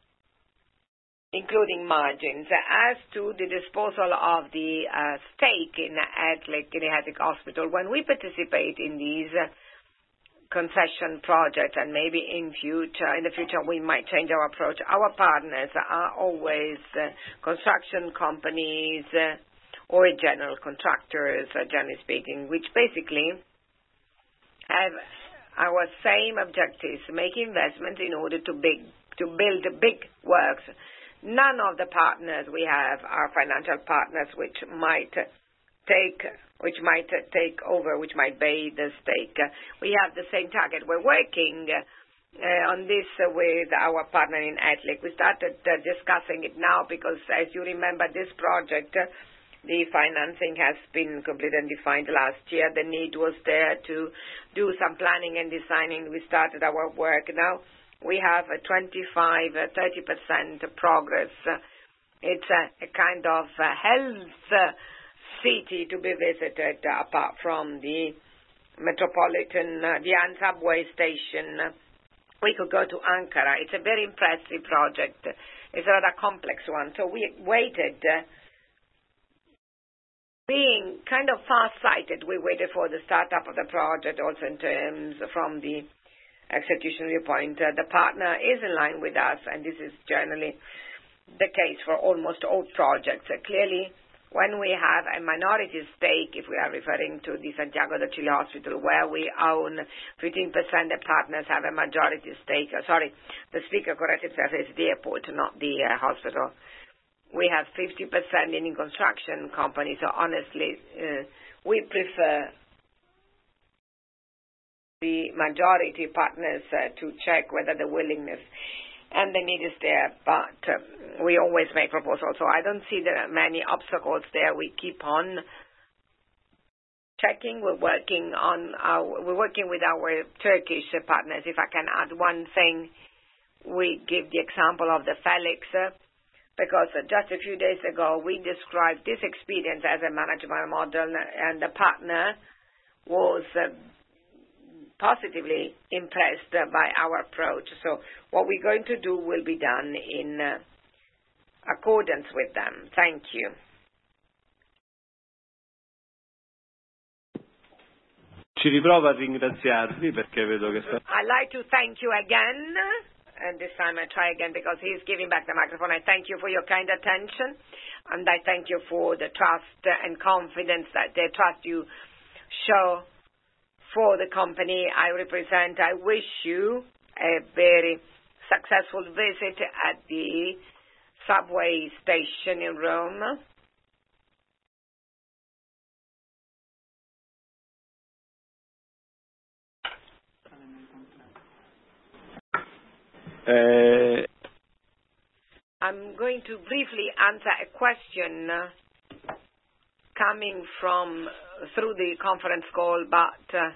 including margins. As to the disposal of the uh, stake in Athletic, in the Athletic Hospital, when we participate in these uh, concession projects, and maybe in future, in the future we might change our approach, our partners are always uh, construction companies uh, or general contractors, uh, generally speaking, which basically have our same objectives, make investments in order to, big, to build big works. None of the partners we have are financial partners which might take, which might take over, which might pay the stake. We have the same target. We're working uh, on this uh, with our partner in Athletic. We started uh, discussing it now because, as you remember, this project, uh, the financing has been completed and defined last year. The need was there to do some planning and designing. We started our work. Now we have a twenty-five, thirty percent progress. It's a, a kind of a health city to be visited uh, apart from the metropolitan, uh, the subway station. We could go to Ankara. It's a very impressive project. It's a rather complex one. So we waited uh, Being kind of far-sighted, we waited for the startup of the project, also in terms from the execution viewpoint. Uh, the partner is in line with us, and this is generally the case for almost all projects. Uh, clearly, when we have a minority stake, if we are referring to the Santiago de Chile Hospital, where we own fifteen percent, the partners have a majority stake. Uh, sorry, the speaker corrected himself, it's the airport, not the uh, hospital. We have fifty percent in construction companies, so honestly, uh, we prefer the majority partners uh, to check whether the willingness and the need is there, but uh, we always make proposals, so I don't see there are many obstacles there. We keep on checking. We're working on our, we're working with our Turkish partners. If I can add one thing, we give the example of the Felix, uh, because just a few days ago we described this experience as a management model, and the partner was uh, positively impressed uh, by our approach. So what we're going to do will be done in uh, accordance with them. Thank you. Ci riprova a ringraziarvi perché vedo che sta... I'd like to thank you again. And this time I try again because he's giving back the microphone. I thank you for your kind attention, and I thank you for the trust and confidence that the trust you show for the company I represent. I wish you a very successful visit at the subway station in Rome. Eh... I'm going to briefly answer a question uh, coming from uh, through the conference call, but uh,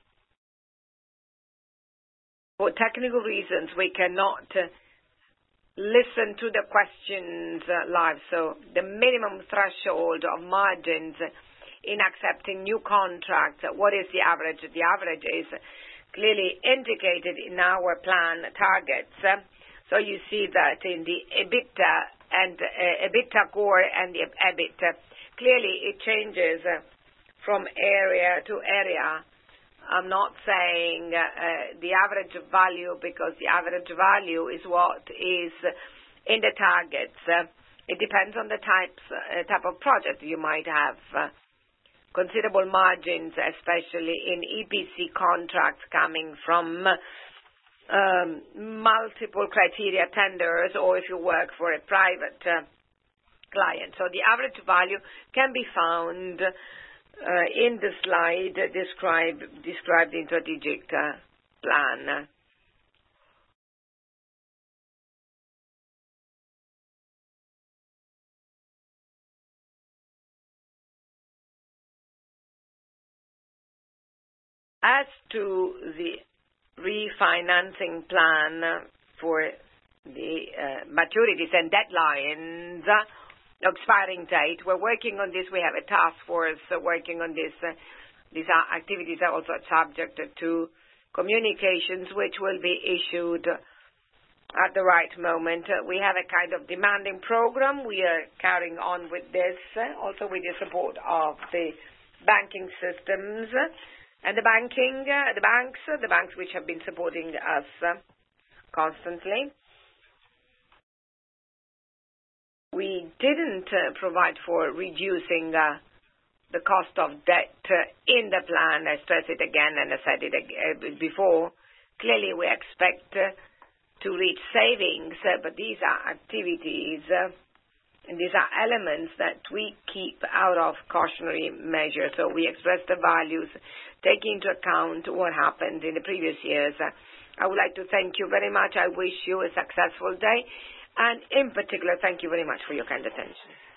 for technical reasons we cannot uh, listen to the questions uh, live. So the minimum threshold of margins in accepting new contracts, what is the average? The average is clearly indicated in our plan targets. So you see that in the EBITDA and uh, EBITDA core and the EBIT, clearly it changes uh, from area to area. I'm not saying uh, the average value, because the average value is what is in the targets. Uh, it depends on the types, uh, type of project you might have. Uh, considerable margins, especially in E P C contracts coming from um, multiple criteria tenders, or if you work for a private uh, client. So the average value can be found Uh, in the slide described described in strategic uh, plan. As to the refinancing plan for the uh, maturities and deadlines, expiring date. We're working on this. We have a task force uh, working on this. Uh, these are activities are also subject to communications, which will be issued at the right moment. Uh, we have a kind of demanding program. We are carrying on with this, uh, also with the support of the banking systems and the banking, uh, the banks, uh, the banks which have been supporting us uh, constantly. We didn't uh, provide for reducing uh, the cost of debt uh, in the plan. I stress it again, and I said it uh, before. Clearly, we expect uh, to reach savings, uh, but these are activities uh, and these are elements that we keep out of cautionary measures. So we express the values, taking into account what happened in the previous years. Uh, I would like to thank you very much. I wish you a successful day. And in particular, thank you very much for your kind attention.